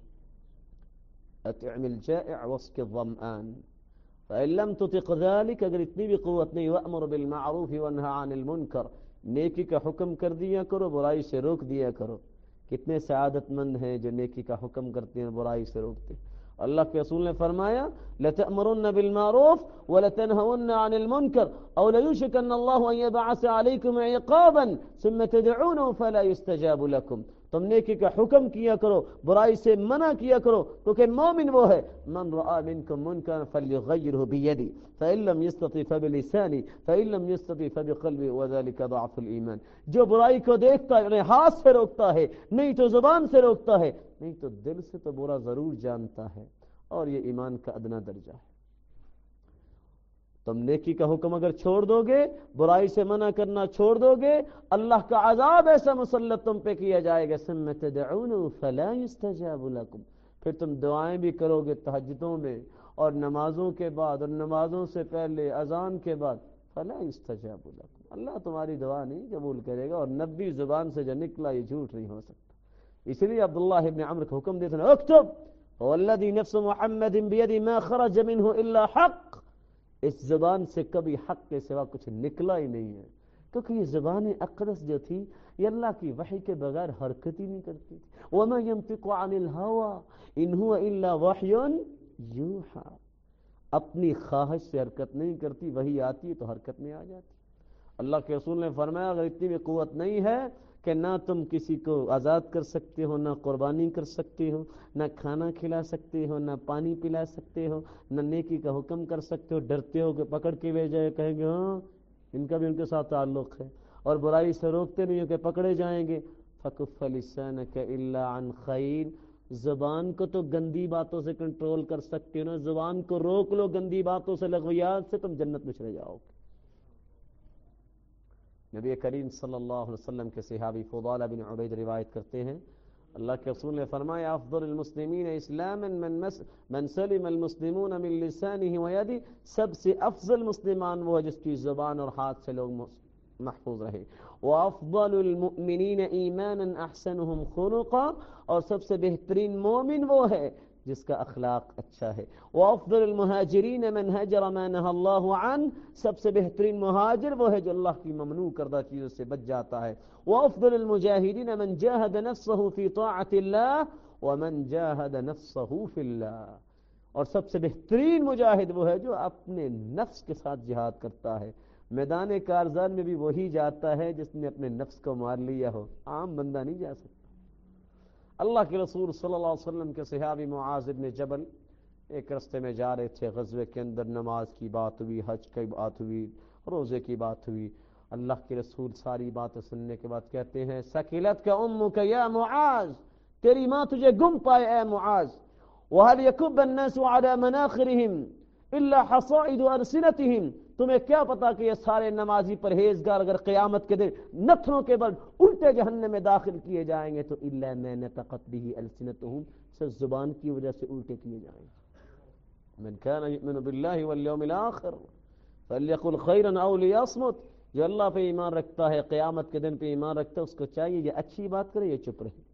Speaker 1: اطعم الجائع واسق الظمآن فإن لم تطق ذلك، اگر اتنی بھی قوت نہیں، وأمر بالمعروف وانهى عن المنکر، نیکی کا حکم کر دیا کرو، برائی سے روک دیا کرو۔ کتنے سعادت مند ہیں جو نیکی کا حکم کرتے ہیں برائی سے روکتے ہیں۔ اللہ کے رسول نے فرمایا لَتَأْمُرُنَّ بِالْمَعْرُوفِ وَلَتَنْهَوُنَّ عَنِ الْمُنْكَرِ أَوْ لَيُوشِكَنَّ اللَّهُ أَنْ يَبْعَثَ عَلَيْكُمْ عِقَابًا ثُمَّ تَدْعُونَهُ فَلَا يُسْتَجَابُ لَكُمْ تم نیکی کا حکم کیا کرو، برائی سے منع کیا کرو، کیونکہ مومن وہ ہے من رأى منكم منکرا فلیغیرہ بیدی فإن لم يستطع فبلسانه فإن لم يستطع فبقلبه وذلك ضعف الایمان، جو برائی کو دیکھتا ہے انہیں ہاتھ سے روکتا ہے، نہیں تو زبان سے روکتا ہے، نہیں تو دل سے تو برا ضرور جانتا ہے، اور یہ ایمان کا ادنا درجہ ہے۔ تم نیکی کا حکم اگر چھوڑ دو گے، برائی سے منع کرنا چھوڑ دو گے، اللہ کا عذاب ایسا مسلط تم پہ کیا جائے گا ثم تدعونه فلا يستجاب لكم، پھر تم دعائیں بھی کرو گے تہجدوں میں اور نمازوں کے بعد اور نمازوں سے پہلے اذان کے بعد، فلا يستجاب لكم، اللہ تمہاری دعا نہیں قبول کرے گا، اور نبی زبان سے جو نکلا یہ جھوٹ نہیں ہو سکتا۔ اس لیے عبداللہ ابن عمرو کو حکم دیتے ہیں اکتب والذی نفس محمد بیدی ما خرج منه الا حق، اس زبان سے کبھی حق کے سوا کچھ نکلا ہی نہیں ہے، کیونکہ یہ زبان اقدس جو تھی یہ اللہ کی وحی کے بغیر حرکت ہی نہیں کرتی تھی۔ وما ينطق عن الهوى ان هو الا وحی یوحى، اپنی خواہش سے حرکت نہیں کرتی، وحی آتی ہے تو حرکت میں آ جاتی۔ اللہ کے رسول نے فرمایا اگر اتنی بھی قوت نہیں ہے کہ نہ تم کسی کو آزاد کر سکتے ہو، نہ قربانی کر سکتے ہو، نہ کھانا کھلا سکتے ہو، نہ پانی پلا سکتے ہو، نہ نیکی کا حکم کر سکتے ہو، ڈرتے ہو کہ پکڑ کے لے جائے، کہیں گے ہاں ان کا بھی ان کے ساتھ تعلق ہے، اور برائی سے روکتے نہیں ہو کہ پکڑے جائیں گے، فَكُفَّ لِسَانَكَ إِلَّا عَنْ خَيْرٍ، زبان کو تو گندی باتوں سے کنٹرول کر سکتے ہو نا، زبان کو روک لو گندی باتوں سے، لغویات سے، تم جنت میں چلے جاؤ گے۔ نبی کریم صلی اللہ علیہ وسلم کے صحابی فضالہ بن عبید روایت کرتے ہیں اللہ کے رسول نے فرمایا افضل المسلمین اسلاما من, مس من سلم المسلمون من لسانه ویدی، سب سے افضل مسلمان وہ ہے جس کی زبان اور ہاتھ سے لوگ محفوظ رہے، وافضل المؤمنین ایمانا احسنهم خلقا، اور سب سے بہترین مومن وہ ہے جس کا اخلاق اچھا ہے، وافضل المہاجرین من ہجر ما نہى اللہ عنہ، سب سے بہترین مہاجر وہ ہے جو اللہ کی ممنوع کردہ چیزوں سے بچ جاتا ہے، وافضل المجاہدین من جاہد نفسه فی طاعت اللہ ومن جاہد نفسه فی اللہ، اور سب سے بہترین مجاہد وہ ہے جو اپنے نفس کے ساتھ جہاد کرتا ہے، میدان کارزار میں بھی وہی جاتا ہے جس نے اپنے نفس کو مار لیا ہو، عام بندہ نہیں جا سکتا۔ اللہ کے رسول صلی اللہ علیہ وسلم کے صحابی معاذ بن جبل ایک رستے میں جا رہے تھے، غزوے کے اندر نماز کی بات ہوئی، حج کی بات ہوئی، روزے کی بات ہوئی، اللہ کے رسول ساری باتیں سننے کے بعد کہتے ہیں سکیلتک امک یا معاذ، تیری ماں تجھے گم پائے اے معاذ، وهل يكب الناس على مناخرهم الا حصائد السنتهم، تمہیں کیا پتا کہ یہ سارے نمازی پرہیزگار اگر قیامت کے دن نتنوں کے بل الٹے جہنم میں داخل کیے جائیں گے تو الا ما نطقت به السنتهم، صرف زبان کی وجہ سے الٹے کیے جائیں گے۔ من كان يؤمن بالله واليوم الاخر فليقل خيرا او ليصمت، جو اللہ پہ ایمان رکھتا ہے، قیامت کے دن پہ ایمان رکھتا ہے، اس کو چاہیے یہ اچھی بات کرے یا چپ رہے۔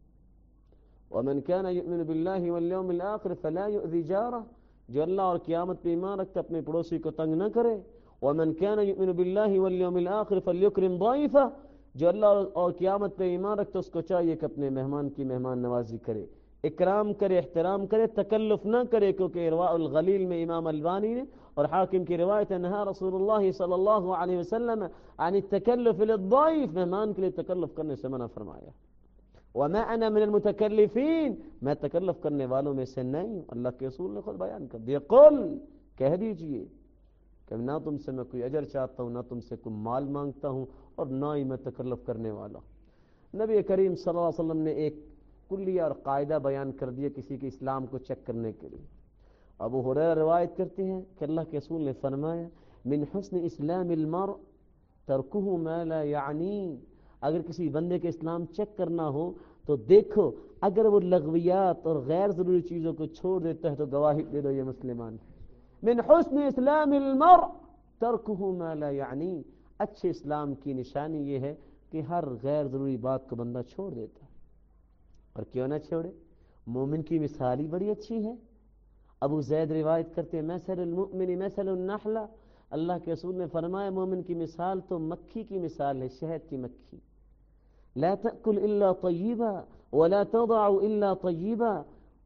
Speaker 1: ومن كان يؤمن بالله واليوم الاخر فلا يؤذي جاره، جو اللہ اور قیامت پہ ایمان رکھتا اپنے پڑوسی کو تنگ نہ کرے۔ ومن كان يؤمن بالله واليوم الاخر فليكرم ضيفه، جو اللہ اور قیامت پہ ایمان رکھتا اس کو چاہیے کہ اپنے مہمان کی مہمان نوازی کرے، اکرام کرے، احترام کرے، تکلف نہ کرے، کیونکہ ارواء الغلیل میں امام البانی نے اور حاکم کی روایت نہا رسول اللہ صلی اللہ علیہ وسلم عن التکلف للضیف، مہمان کے لیے تکلف کرنے سے منع فرمایا۔ وما انا من المتکلفین، میں تکلف کرنے والوں میں سے نہیں ہوں، اللہ کے رسول نے خود بیان کر دیا، قل کہہ دیجئے کہ نہ تم سے میں کوئی اجر چاہتا ہوں، نہ تم سے کوئی مال مانگتا ہوں، اور نہ ہی میں تکلف کرنے والا ہوں۔ نبی کریم صلی اللہ علیہ وسلم نے ایک کلیہ اور قاعدہ بیان کر دیا کسی کے اسلام کو چیک کرنے کے لیے۔ ابو ہریرہ روایت کرتے ہیں کہ اللہ کے رسول نے فرمایا من حسن اسلام المرء ترکہ ما لا یعنی، اگر کسی بندے کے اسلام چیک کرنا ہو تو دیکھو اگر وہ لغویات اور غیر ضروری چیزوں کو چھوڑ دیتا ہے تو گواہی دے دو یہ مسلمان ہے۔ من حسن اسلام المرء ترکہ ما لا یعنی، اچھے اسلام کی نشانی یہ ہے کہ ہر غیر ضروری بات کو بندہ چھوڑ دیتا ہے، اور کیوں نہ چھوڑے، مومن کی مثال ہی بڑی اچھی ہے۔ ابو زید روایت کرتے ہیں مثل المؤمن مثل النحلہ، اللہ کے رسول نے فرمایا مومن کی مثال تو مکھی کی مثال ہے، شہد کی مکھی، لا تأکل الا طیبا ولا تضع الا طیبا،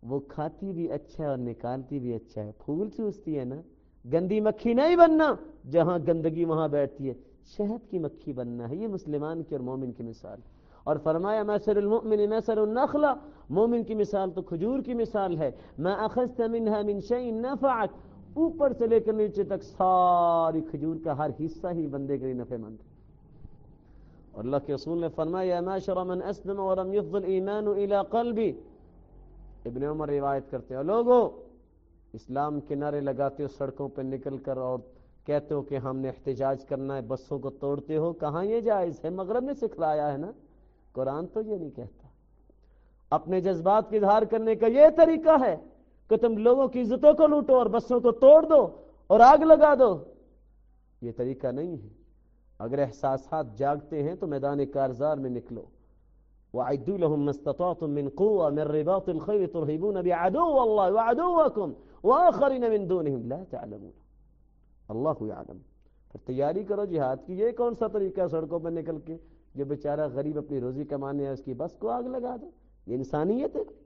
Speaker 1: وہ کھاتی بھی اچھا ہے اور نکالتی بھی اچھا ہے. پھول چوستی ہے نا, گندی مکھی نہیں بننا, جہاں گندگی وہاں بیٹھتی ہے. شہد کی مکھی بننا ہے. یہ مسلمان کی اور مومن کی مثال. اور فرمایا مثل المؤمن مثل النخلہ, مومن کی مثال تو کھجور کی مثال ہے. ما اخذت منها من شيء نفعك, اوپر سے لے کر نیچے تک ساری کھجور کا ہر حصہ ہی بندے کے لیے نفع مند ہے. اور اللہ کے رسول نے فرمایا یا معشر من اسلم ولم يفضل ایمان الى قلبی. ابن عمر روایت کرتے ہیں, لوگوں اسلام کے نعرے لگاتے ہو سڑکوں پہ نکل کر اور کہتے ہو کہ ہم نے احتجاج کرنا ہے, بسوں کو توڑتے ہو, کہاں یہ جائز ہے؟ مغرب نے سکھلایا ہے نا, قرآن تو یہ نہیں کہتا. اپنے جذبات کا اظہار کرنے کا یہ طریقہ ہے کہ تم لوگوں کی عزتوں کو لوٹو اور بسوں کو توڑ دو اور آگ لگا دو, یہ طریقہ نہیں ہے. اگر احساسات جاگتے ہیں تو میدان کارزار میں نکلو. وَأَعِدُّوا لَهُم مَّا اسْتَطَعْتُم مِّن قُوَّةٍ مِّن رِّبَاطِ الْخَيْلِ تُرْهِبُونَ بِعَدُوِّ اللَّهِ وَعَدُوَّكُمْ وَآخَرِينَ مِن دُونِهِمْ لَا تَعْلَمُونَ اللَّهُ يَعْلَمُ. پھر تیاری کرو جہاد کی. یہ کون سا طریقہ سڑکوں پر نکل کے جو بیچارہ غریب اپنی روزی کمانے ہے اس کی بس کو آگ لگا دو؟ یہ انسانیت ہے.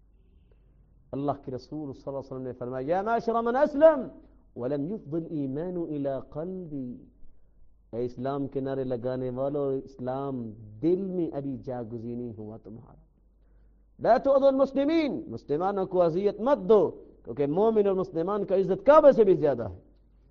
Speaker 1: اللہ کے رسول صلی اللہ علیہ وسلم نے فرمایا یا معشر من اسلم ولم يفضل ایمان الى قلبی. اے اسلام کے نعرے لگانے والوں, اسلام دل میں ابھی جاگزی نہیں ہوا تمہارا. لا تؤذوا المسلمین, مسلمانوں کو اذیت مت دو, کیونکہ مومن اور مسلمان کا عزت کعبہ سے بھی زیادہ ہے.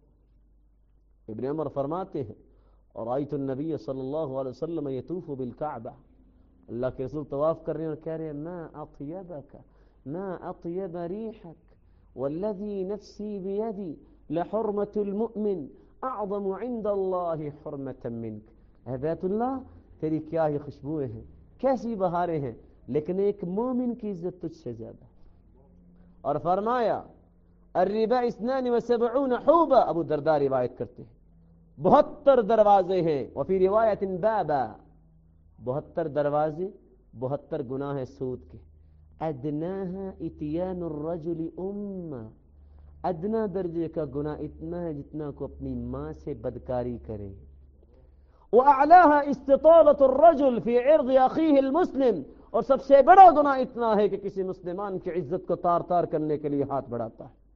Speaker 1: ابن عمر فرماتے ہیں اور رأیت النبی صلی اللہ علیہ وسلم یطوف بالکعبہ, اللہ کے رسول طواف کر رہے ہیں اور کہہ رہے ہیں ما اطیبک ما اطیب ریحک والذی نفسی بیدی لحرمت المؤمن اعظم عند اللہ حرمتا منک. اے بیت اللہ تیری کیا ہی خوشبوئیں ہیں, کیسی بہاریں ہیں, لیکن ایک مومن کی عزت تجھ سے زیادہ. اور فرمایا الربا اثنان وسبعون حوبا, ابو درداء روایت کرتے ہیں بہتر دروازے ہیں. وفی روایت بابا, بہتر دروازے, بہتر گناہ ہیں سود کے. ادناها اتیان الرجل امہ, ادنا درجے کا گناہ اتنا ہے جتنا کو اپنی ماں سے بدکاری کرے. وَأَعْلَاهَا اسْتِطَالَةُ الرَّجُلِ فِي عِرْضِ أَخِيهِ الْمُسْلِمِ, اور سب سے بڑا گناہ اتنا ہے کہ کسی مسلمان کی عزت کو تار تار کرنے کے لیے ہاتھ بڑھاتا ہے.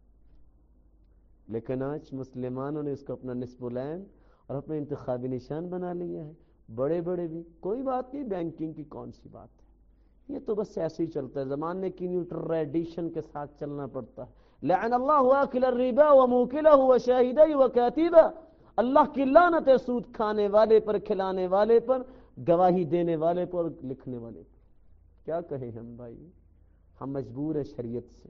Speaker 1: لیکن آج مسلمانوں نے اس کو اپنا نصب العین اور اپنا انتخابی نشان بنا لیا ہے. بڑے بڑے بھی کوئی بات نہیں, بینکنگ کی کون سی بات ہے, یہ تو بس ایسے ہی چلتا ہے. زمانے کی نیو ٹریڈیشن کے ساتھ چلنا پڑتا ہے. لعن اللہ آکل الربا وموکلہ وشاہدہ وکاتبہ, اللہ کی لعنت ہے سود کھانے والے پر, کھلانے والے پر, گواہی دینے والے پر, لکھنے والے پر. کیا کہیں ہم بھائی, ہم مجبور ہیں شریعت سے.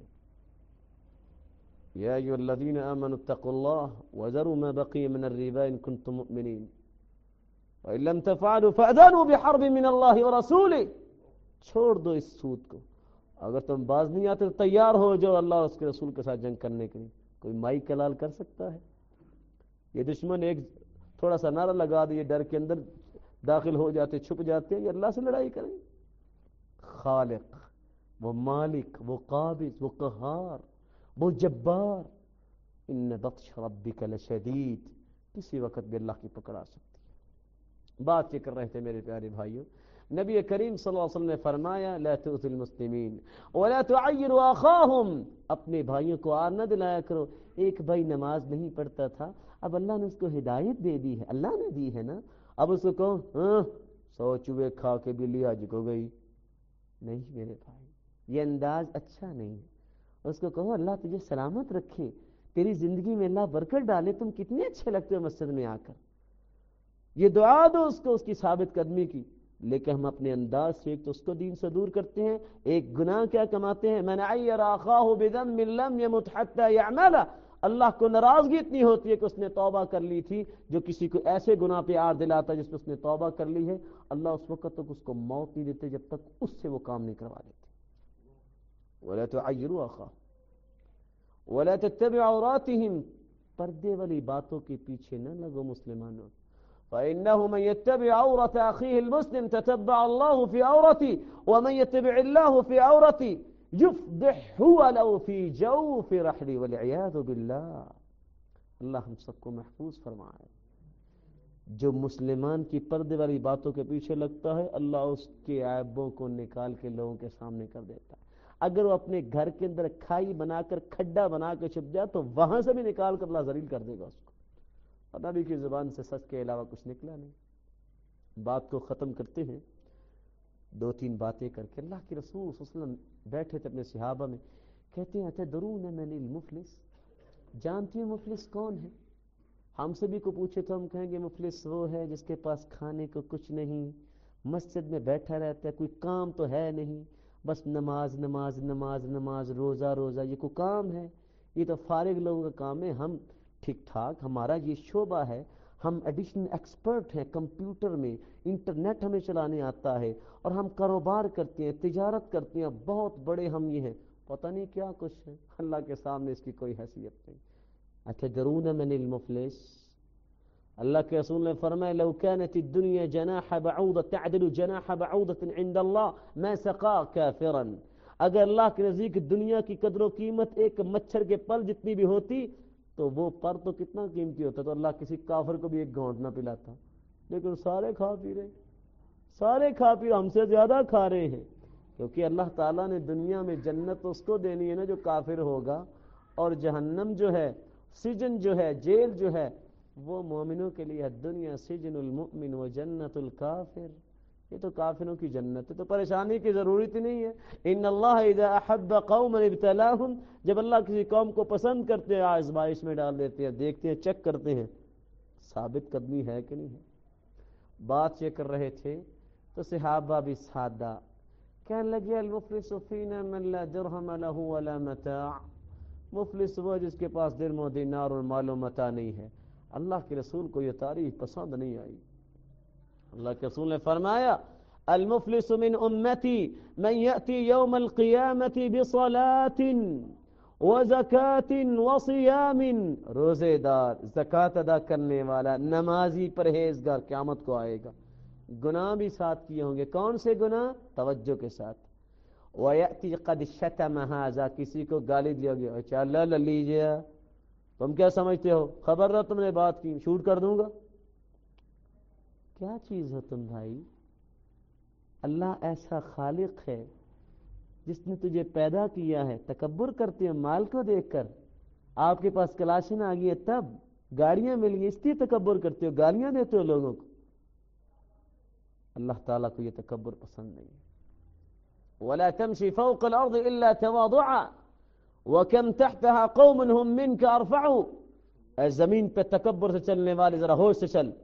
Speaker 1: یا ایھا الذین آمنوا اتقوا اللہ وذروا ما بقی من الربا ان کنتم مؤمنین وان لم تفعلوا فاذنوا بحرب من اللہ ورسولہ. چھوڑ دو اس سود کو, اگر تم باز نہیں آتے تو تیار ہو جو اللہ اور اس کے رسول کے ساتھ جنگ کرنے کے لیے. کوئی مائی کلال کر سکتا ہے؟ یہ دشمن ایک تھوڑا سا نعرہ لگا دے, ڈر کے اندر داخل ہو جاتے, چھپ جاتے ہیں, یہ اللہ سے لڑائی کریں. خالق, وہ مالک, وہ قابض, وہ قہار, وہ جبار. ان بطش ربک لشدید, کسی وقت بھی اللہ کی پکڑ آ سکتی ہے. بات یہ کر رہے تھے میرے پیارے بھائیوں, نبی کریم صلی اللہ علیہ وسلم نے فرمایا لا تؤذوا المسلمین ولا تعیروا اخاہم, اپنے بھائیوں کو آر نہ دلایا کرو. ایک بھائی نماز نہیں پڑھتا تھا, اب اللہ نے اس کو ہدایت دے دی ہے, اللہ نے دی ہے نا, اب اس کو کہو ہاں سو چوہے کھا کے بلی آج کو گئی. نہیں میرے بھائی, یہ انداز اچھا نہیں ہے. اس کو کہو اللہ تجھے سلامت رکھے, تیری زندگی میں اللہ برکت ڈالے, تم کتنے اچھے لگتے ہو مسجد میں آ کر. یہ دعا دو اس کو, اس کی ثابت قدمی کی. لیکن ہم اپنے انداز سے ایک تو اس کو دین سے دور کرتے ہیں, ایک گناہ کیا کماتے ہیں. من عیر اخاہ بذنب لم یمت حتی یعملہ, اللہ کو ناراضگی اتنی ہوتی ہے کہ اس نے توبہ کر لی تھی, جو کسی کو ایسے گناہ پہ آر دلاتا جس پہ اس نے توبہ کر لی ہے, اللہ اس وقت تک اس کو موت نہیں دیتے جب تک اس سے وہ کام نہیں کروا دیتے. ولا تعیروا اخاہ ولا تتبعوا عوراتہم, پردے والی باتوں کے پیچھے نہ لگو مسلمانوں. فإنه من يتبع عورة أخيه المسلم تتبع الله في عورتي ومن يتبع الله في عورتي يفضحه ولو في جوف رحلي والعياذ بالله. اللہ ہم سب کو محفوظ فرمائے. جو مسلمان کی پردے والی باتوں کے پیچھے لگتا ہے, اللہ اس کے عیبوں کو نکال کے لوگوں کے سامنے کر دیتا ہے. اگر وہ اپنے گھر کے اندر کھائی بنا کر کھڈا بنا کے چھپ جائے تو وہاں سے بھی نکال کر اللہ ذلیل کر دے گا اس کو. اور نبی کی زبان سے سچ کے علاوہ کچھ نکلا نہیں. بات کو ختم کرتے ہیں دو تین باتیں کر کے. اللہ کے رسول صلی اللہ علیہ وسلم بیٹھے تھے اپنے صحابہ میں, کہتے ہیں اتدرون من المفلس, جانتی ہیں مفلس کون ہے؟ ہم سے بھی کو پوچھے تو ہم کہیں گے مفلس وہ ہے جس کے پاس کھانے کو کچھ نہیں, مسجد میں بیٹھا رہتا ہے, کوئی کام تو ہے نہیں, بس نماز نماز نماز نماز روزہ روزہ, یہ کوئی کام ہے؟ یہ تو فارغ لوگوں کا کام ہے. ہم ٹھیک ٹھاک, ہمارا یہ شعبہ ہے, ہم ایڈیشنل ایکسپرٹ ہیں کمپیوٹر میں, انٹرنیٹ ہمیں چلانے آتا ہے, اور ہم کاروبار کرتے ہیں, تجارت کرتے ہیں, بہت بڑے ہم یہ ہیں, پتہ نہیں کیا کچھ ہے. اللہ کے سامنے اس کی کوئی حیثیت نہیں. اتدرون من المفلس, اللہ کے رسول نے فرمایا لو كانت الدنيا جناح بعوضة تعدل جناح بعوضة عند الله ما سقى كافرا, اگر اللہ کے نزدیک دنیا کی قدر و قیمت ایک مچھر کے پل جتنی بھی ہوتی تو وہ پر تو کتنا قیمتی ہوتا, تو اللہ کسی کافر کو بھی ایک گھونٹ نہ پلاتا. لیکن سارے کھا پی رہے, سارے کھا پی رہے, ہم سے زیادہ کھا رہے ہیں, کیونکہ اللہ تعالیٰ نے دنیا میں جنت اس کو دینی ہے نا جو کافر ہوگا, اور جہنم جو ہے, سجن جو ہے, جیل جو ہے, وہ مومنوں کے لیے دنیا سجن المؤمن و جنت الکافر, یہ تو کافروں کی جنت ہے, تو پریشانی کی ضرورت ہی نہیں ہے. ان اللہ اذا احب قوما ابتلاهم, جب اللہ کسی قوم کو پسند کرتے ہیں آزمائش میں ڈال دیتے ہیں, دیکھتے ہیں, چیک کرتے ہیں ثابت قدمی ہے کہ نہیں ہے. بات یہ کر رہے تھے تو صحابہ بھی سادہ کہنے لگے المفلس فینا من لا درہم له ولا متاع, مفلس وہ جس کے پاس درہم و دینار اور مال و متاع نہیں ہے. اللہ کے رسول کو یہ تعریف پسند نہیں آئی. اللہ کے رسول نے فرمایا المفلس من امتی من یأتی یوم القیامت بصلاة وزکاة وصیام, روزے دار, زکوٰۃ ادا کرنے والا, نمازی, پرہیزگار قیامت کو آئے گا. گناہ بھی ساتھ کیے ہوں گے, کون سے گناہ؟ توجہ کے ساتھ. وَيَأْتِي قَدْ شَتَمَ هَذَا, کسی کو گالی دیا گیا, چلا لے لیجیے, تم کیا سمجھتے ہو, خبر رہا تم نے بات کی, شوٹ کر دوں گا. کیا چیز ہو تم بھائی؟ اللہ ایسا خالق ہے جس نے تجھے پیدا کیا ہے, تکبر کرتے ہو مال کو دیکھ کر. آپ کے پاس کلاشن آ گئی ہے, تب گاڑیاں مل گئی, اس لیے تکبر کرتے ہو, گالیاں دیتے ہو لوگوں کو. اللہ تعالیٰ کو یہ تکبر پسند نہیں ہے. وَلَا تَمْشِ فَوْقَ الْأَرْضِ إِلَّا تَوَاضُعًا وَكَمْ تَحْتَهَا قَوْمٌ هُمْ مِنْكَ أَرْفَعُ, اے زمین پہ تکبر سے چلنے والے ذرا ہوش سے چل.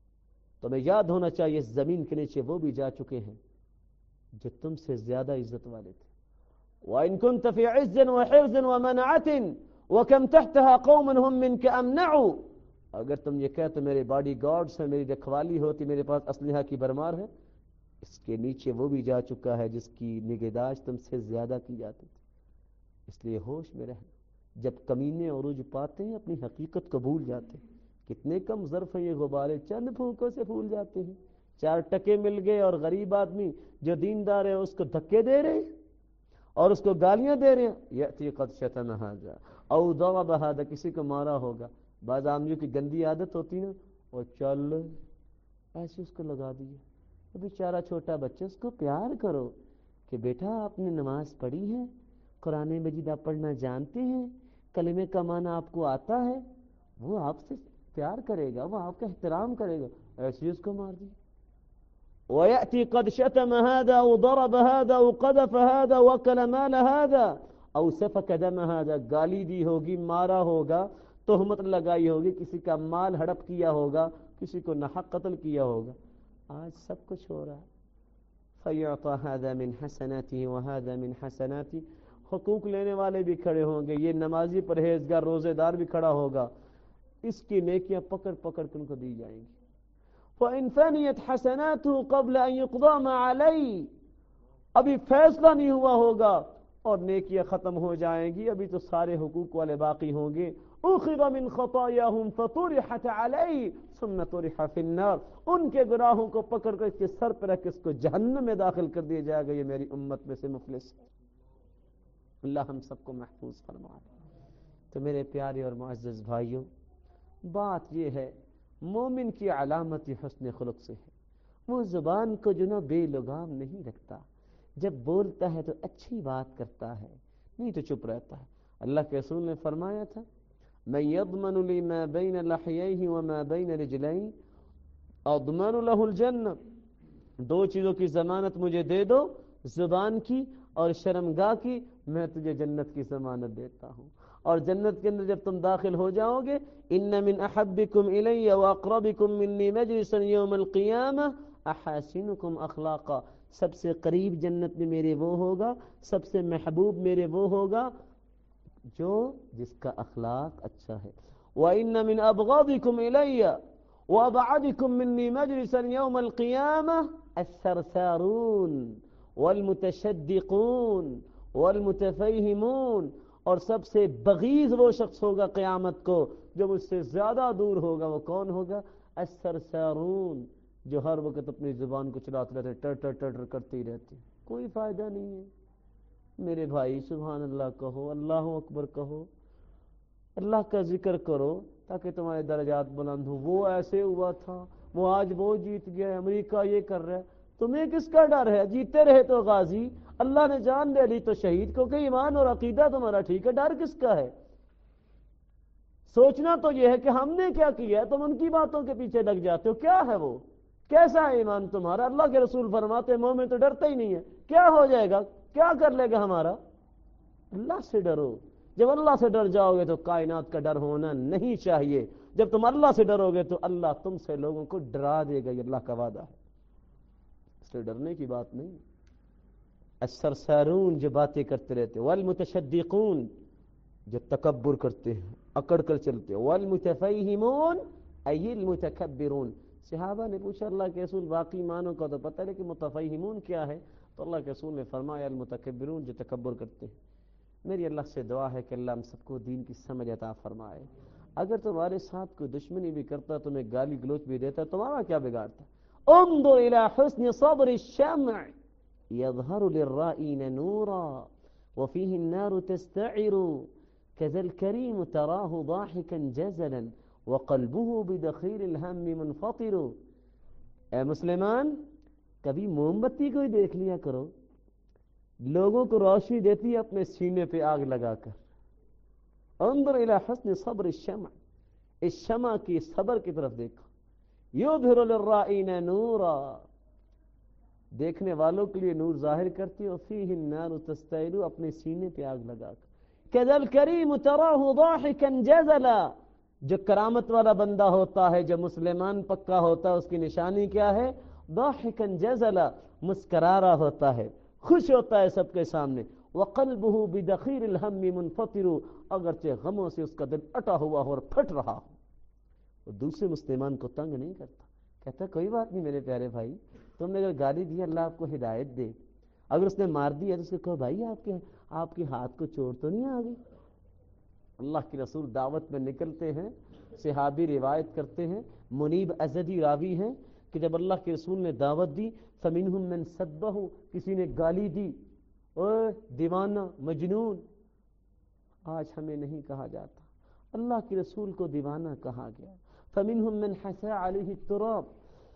Speaker 1: تمہیں یاد ہونا چاہیے اس زمین کے نیچے وہ بھی جا چکے ہیں جو تم سے زیادہ عزت والے تھے. وَإِن كُنْتَ فِي عِزٍّ وَحِرْزٍ وَمَنَعَةٍ وَكَمْ تَحْتَهَا قَوْمٌ هُمْ مِنْكَ أَمْنَعُ, اگر تم یہ کہتے میرے باڈی گارڈز ہیں, میری رکھوالی ہوتی, میرے پاس اسلحہ کی بھرمار ہے, اس کے نیچے وہ بھی جا چکا ہے جس کی نگہداشت تم سے زیادہ کی جاتی تھی. اس لیے ہوش میں رہنا. جب کمینے عروج پاتے ہیں اپنی حقیقت کو بھول جاتے ہیں. کتنے کم ظرف ہیں یہ غبارے, چند پھونکوں سے پھول جاتے ہیں. چار ٹکے مل گئے اور غریب آدمی جو دیندار ہے اس کو دھکے دے رہے ہیں اور اس کو گالیاں دے رہے ہیں. یأتی قد شتم ھذا او ضرب ھذا, کسی کو مارا ہوگا. بعض آدمیوں کی گندی عادت ہوتی نا, اور چل ایسے اس کو لگا دیے. بیچارہ چھوٹا بچہ, اس کو پیار کرو کہ بیٹا آپ نے نماز پڑھی ہے, قرآن مجید آپ پڑھنا جانتے ہیں, کلمے کا معنی آپ کو آتا ہے, وہ آپ سے پیار کرے گا, وہ آپ کا احترام کرے گا. ایسے اس کو مار دی. وَيَأْتِي قَدْ شَتَمَ هَذَا أَوْ ضَرَبَ هَذَا أَوْ قَذَفَ هَذَا وَأَكَلَ مَالَ هَذَا أَوْ سَفَكَ دَمَ هَذَا, گالی دی ہوگی, مارا ہوگا, تہمت لگائی ہوگی, کسی کا مال ہڑپ کیا ہوگا, کسی کو ناحق قتل کیا ہوگا. آج سب کچھ ہو رہا ہے. فَيُعْطَى هَذَا مِنْ حَسَنَاتِهِ وَهَذَا مِنْ حَسَنَاتِهِ, حقوق لینے والے بھی کھڑے ہوں گے, یہ نمازی پرہیزگار روزے دار بھی کھڑا ہوگا, اس کی نیکیاں پکڑ پکڑ کے ان کو دی جائیں گی. فَإِنْ فَنِيَتْ حَسَنَاتُهُ قَبْلَ أَنْ يُقْضَى مَا عَلَيْهِ, ابھی فیصلہ نہیں ہوا ہوگا اور نیکیاں ختم ہو جائیں گی, ابھی تو سارے حقوق والے باقی ہوں گے. اُخِذَ مِنْ خَطَايَاهُمْ فَطُرِحَتْ عَلَيْهِ ثُمَّ طُرِحَ فِي النَّارِ, ان کے گناہوں کو پکڑ کر اس کے سر پر رکھ کے اس کو جہنم میں داخل کر دیا جائے گا. یہ میری امت میں سے مفلس. اللہ ہم سب کو محفوظ فرمائے. تو میرے پیارے اور معزز بھائیوں, بات یہ ہے مومن کی علامت حسن خلق سے ہے. وہ زبان کو جو نہ بے لگام نہیں رکھتا, جب بولتا ہے تو اچھی بات کرتا ہے، نہیں تو چپ رہتا ہے۔ اللہ کے رسول نے فرمایا تھا میں یضمن لی ما بین لحییہ وما بین رجلین اضمن له الجنہ، دو چیزوں کی ضمانت مجھے دے دو، زبان کی اور شرمگاہ کی، میں تجھے جنت کی ضمانت دیتا ہوں۔ اور جنت کے اندر جب تم داخل ہو جاؤ گے، ان من احبکم الی واقربکم منی مجلسا یوم القیامہ احاسنکم اخلاقا، سب سے قریب جنت میں میرے وہ ہوگا، سب سے محبوب میرے وہ ہوگا جو جس کا اخلاق اچھا ہے۔ وَإِنَّ مِنْ أَبْغَضِكُمْ إِلَيَّ وَأَبْعَدِكُمْ مِنِّي مَجْلِسًا يَوْمَ الْقِيَامَةِ الثَّرْثَارُونَ وَالْمُتَشَدِّقُونَ وَالْمُتَفَيْهِمُونَ، اور سب سے بغیض وہ شخص ہوگا قیامت کو جو مجھ سے زیادہ دور ہوگا۔ وہ کون ہوگا؟ الثَّرْثَارُونَ، جو ہر وقت اپنی زبان کو چلاتے رہتے، ٹر ٹر ٹر ٹر کرتے رہتے، کوئی فائدہ نہیں ہے۔ میرے بھائی سبحان اللہ کہو، اللہ اکبر کہو، اللہ کا ذکر کرو تاکہ تمہارے درجات بلند ہوں۔ وہ ایسے ہوا تھا، وہ آج وہ جیت گیا، امریکہ یہ کر رہا ہے، تمہیں کس کا ڈر ہے؟ جیتے رہے تو غازی، اللہ نے جان دے لی تو شہید، کیونکہ ایمان اور عقیدہ تمہارا ٹھیک ہے، ڈر کس کا ہے؟ سوچنا تو یہ ہے کہ ہم نے کیا کیا ہے، تم ان کی باتوں کے پیچھے لگ جاتے ہو۔ کیا ہے وہ؟ کیسا ہے ایمان تمہارا؟ اللہ کے رسول فرماتے مومن تو ڈرتا ہی نہیں ہے۔ کیا ہو جائے گا؟ کیا کر لے گا ہمارا؟ اللہ سے ڈرو۔ جب اللہ سے ڈر جاؤ گے تو کائنات کا ڈر ہونا نہیں چاہیے۔ جب تم اللہ سے ڈرو گے تو اللہ تم سے لوگوں کو ڈرا دے گا، یہ اللہ کا وعدہ ہے، اس لیے ڈرنے کی بات نہیں۔ السرسارون، جو باتیں کرتے رہتے، والمتشدقون، جو تکبر کرتے ہیں، اکڑ کر چلتے، والمتفیہمون ای المتکبرون۔ صحابہ نے پوچھا اللہ کے رسول باقی معنوں کا تو پتہ ہے لیکن متفیہمون کیا ہے؟ تو اللہ کے رسول نے فرمایا المتکبرون، جو تکبر کرتے ہیں۔ میری اللہ سے دعا ہے کہ اللہ ہم سب کو دین کی سمجھ عطا فرمائے۔ اگر تمہارے ساتھ کوئی دشمنی بھی کرتا، تمہیں گالی گلوچ بھی دیتا، تمہارا کیا بگاڑتا؟ انظر الى حسن صبر الشمع يظهر للرائين نورا وفيه النار تستعر كذا الكريم تراه ضاحكا جزلا وقلبه بدخيل الهم منفطر۔ اے مسلمان، کبھی موم بتی کو ہی دیکھ لیا کرو، لوگوں کو روشنی دیتی ہے اپنے سینے پہ آگ لگا کر۔ انظر الى حسن صبر الشمع، اس شمع کی صبر کی طرف دیکھو۔ یظہر للرائین نورا، دیکھنے والوں کے لیے نور ظاہر کرتی ہے، فیہ النار تستعر، اپنے سینے پہ آگ لگا کر۔ کذا الکریم تراہ ضاحکا جزلا، جو کرامت والا بندہ ہوتا ہے، جو مسلمان پکا ہوتا ہے، اس کی نشانی کیا ہے؟ ضاحکا جزلا، مسکرا رہا ہوتا ہے، خوش ہوتا ہے سب کے سامنے۔ وقلبہ بدخیر الہم منفطر، اگرچہ غموں سے اس کا دل اٹا ہوا ہو اور پھٹ رہا ہو، وہ دوسرے مسلمان کو تنگ نہیں کرتا، کہتا کوئی بات نہیں میرے پیارے بھائی، تم نے اگر گالی دی اللہ آپ کو ہدایت دے، اگر اس نے مار دیا تو اس کو کہو بھائی آپ کے آپ کے ہاتھ کو چوٹ تو نہیں آ گئی؟ اللہ کے رسول دعوت میں نکلتے ہیں، صحابی روایت کرتے ہیں، منیب ازدی راوی ہیں کہ جب اللہ کے رسول نے دعوت دی، فمنہم من سبہ، کسی نے گالی دی، اوہ دیوانہ، مجنون۔ آج ہمیں نہیں کہا جاتا، اللہ کے رسول کو دیوانہ کہا گیا۔ فمنہم من حسا علیہ التراب،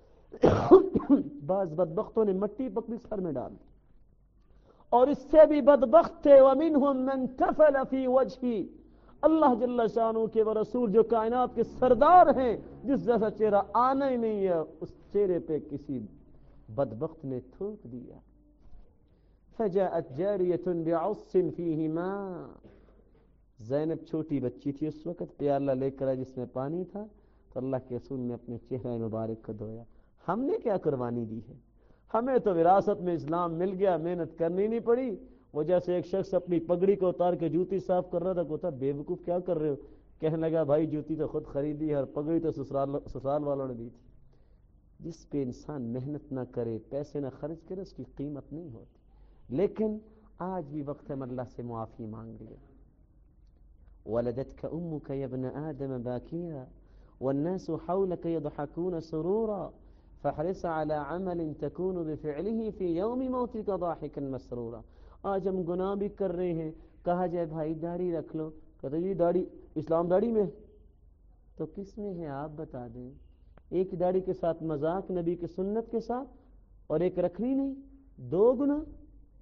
Speaker 1: بعض بدبختوں نے مٹی پکڑی سر میں ڈال دی، اور اس سے بھی بدبخت تھے ومنہم من تفل فی وجہی، اللہ جل شانہ کے وہ رسول جو کائنات کے سردار ہیں، جس جیسا چہرہ آنا ہی نہیں ہے، اس چہرے پہ کسی بدبخت نے تھوک دیا۔ فجاءت جاریۃ بعص فیہ ماء، زینب چھوٹی بچی تھی اس وقت، پیالہ لے کر آئی جس میں پانی تھا، تو اللہ کے رسول نے اپنے چہرے مبارک کو دھویا۔ ہم نے کیا قربانی دی ہے؟ ہمیں تو وراثت میں اسلام مل گیا، محنت کرنی نہیں پڑی۔ وہ جیسے ایک شخص اپنی پگڑی کو اتار کے جوتی صاف کر رہا تھا، کہتا بے وقوف کیا کر رہے ہو؟ کہنے لگا بھائی جوتی تو خود خریدی ہے اور پگڑی تو سسرال سسرال والوں نے دی تھی۔ جس پہ انسان محنت نہ کرے، پیسے نہ خرچ کرے، اس کی قیمت نہیں ہوتی۔ لیکن آج بھی وقت ہے اللہ سے معافی مانگ لیا۔ ولدتك امك يا ابن آدم باكيا والناس حولك يضحكون سرورا فاحرص على عمل تكون بفعله في يوم موتك ضاحكا مسرورا۔ آج ہم گناہ بھی کر رہے ہیں، کہا جائے بھائی داڑھی رکھ لو، کہتے یہ داڑھی اسلام داڑھی میں تو کس میں ہے آپ بتا دیں؟ ایک داڑھی کے ساتھ مذاق نبی کی سنت کے ساتھ، اور ایک رکھنی نہیں، دو گناہ۔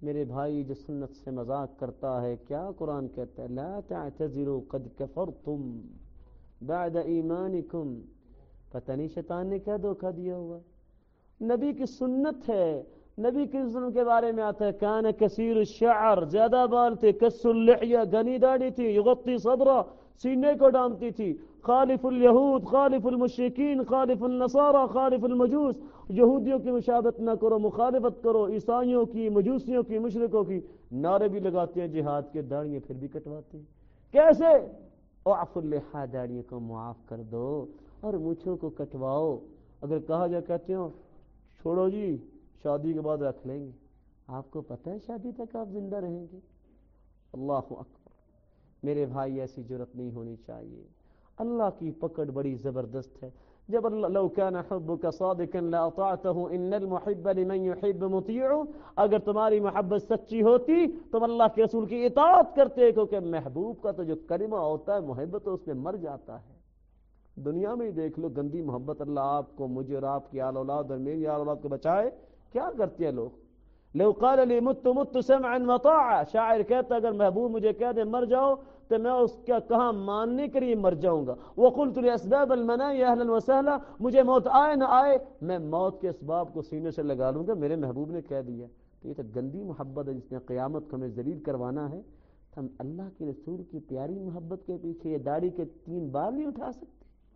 Speaker 1: میرے بھائی جو سنت سے مذاق کرتا ہے، کیا قرآن کہتا ہے؟ لا تعتذروا قد کفرتم بعد ایمانکم. پتہ نہیں شیطان نے کیا دھوکہ دیا ہوا. نبی کی سنت ہے، نبی کی سنت کے بارے میں آتا ہے کان کثیر الشعر، زیادہ بال تھے، کس اللحیہ، گھنی داڑھی تھی، یغطی صدرہ، سینے کو ڈانپتی تھی. خالف الیہود، خالف المشرکین، خالف النصارى، خالف المجوس. یہودیوں کی مشابہت نہ کرو، مخالفت کرو، عیسائیوں کی، مجوسیوں کی، مشرکوں کی. نعرے بھی لگاتے ہیں جہاد کے، داڑیاں پھر بھی کٹواتے ہیں. کیسے؟ اعفوا اللحیٰ، داڑیوں کو معاف کر دو اور مونچھوں کو کٹواؤ. اگر کہا جا کہتے ہو چھوڑو جی شادی کے بعد رکھ لیں گے، آپ کو پتہ ہے شادی تک آپ زندہ رہیں گے؟ اللہ اکبر. میرے بھائی ایسی جرت نہیں ہونی چاہیے. اللہ کی پکڑ بڑی زبردست ہے. جب اللہ لو کان حبک صادقا لاطعته ان المحب لمن يحب مطیع. اگر تمہاری محبت سچی ہوتی تم اللہ کے رسول کی اطاعت کرتے، کیونکہ محبوب کا تو جو کلمہ ہوتا ہے محبت تو اس میں مر جاتا ہے. دنیا میں ہی دیکھ لو گندی محبت. اللہ آپ کو، مجھے اور آپ کی آل اولاد اور میری آل اولاد کو بچائے. کیا کرتے ہیں لوگ؟ لو قال لی مت مت سمعا وطاعا. شاعر کہتا اگر محبوب مجھے کہہ دے مر جاؤ تو میں اس کا کہاں ماننے کے لیے مر جاؤں گا. وقلت لاسباب المنایا اهلا وسهلا. مجھے موت آئے نہ آئے میں موت کے اسباب کو سینے سے لگا لوں گا، میرے محبوب نے کہہ دیا. تو یہ تو گندی محبت ہے جس نے قیامت کو ہمیں ذلیل کروانا ہے. ہم اللہ کے رسول کی پیاری محبت کے پیچھے یہ داڑھی کے تین بال نہیں اٹھا سکتے.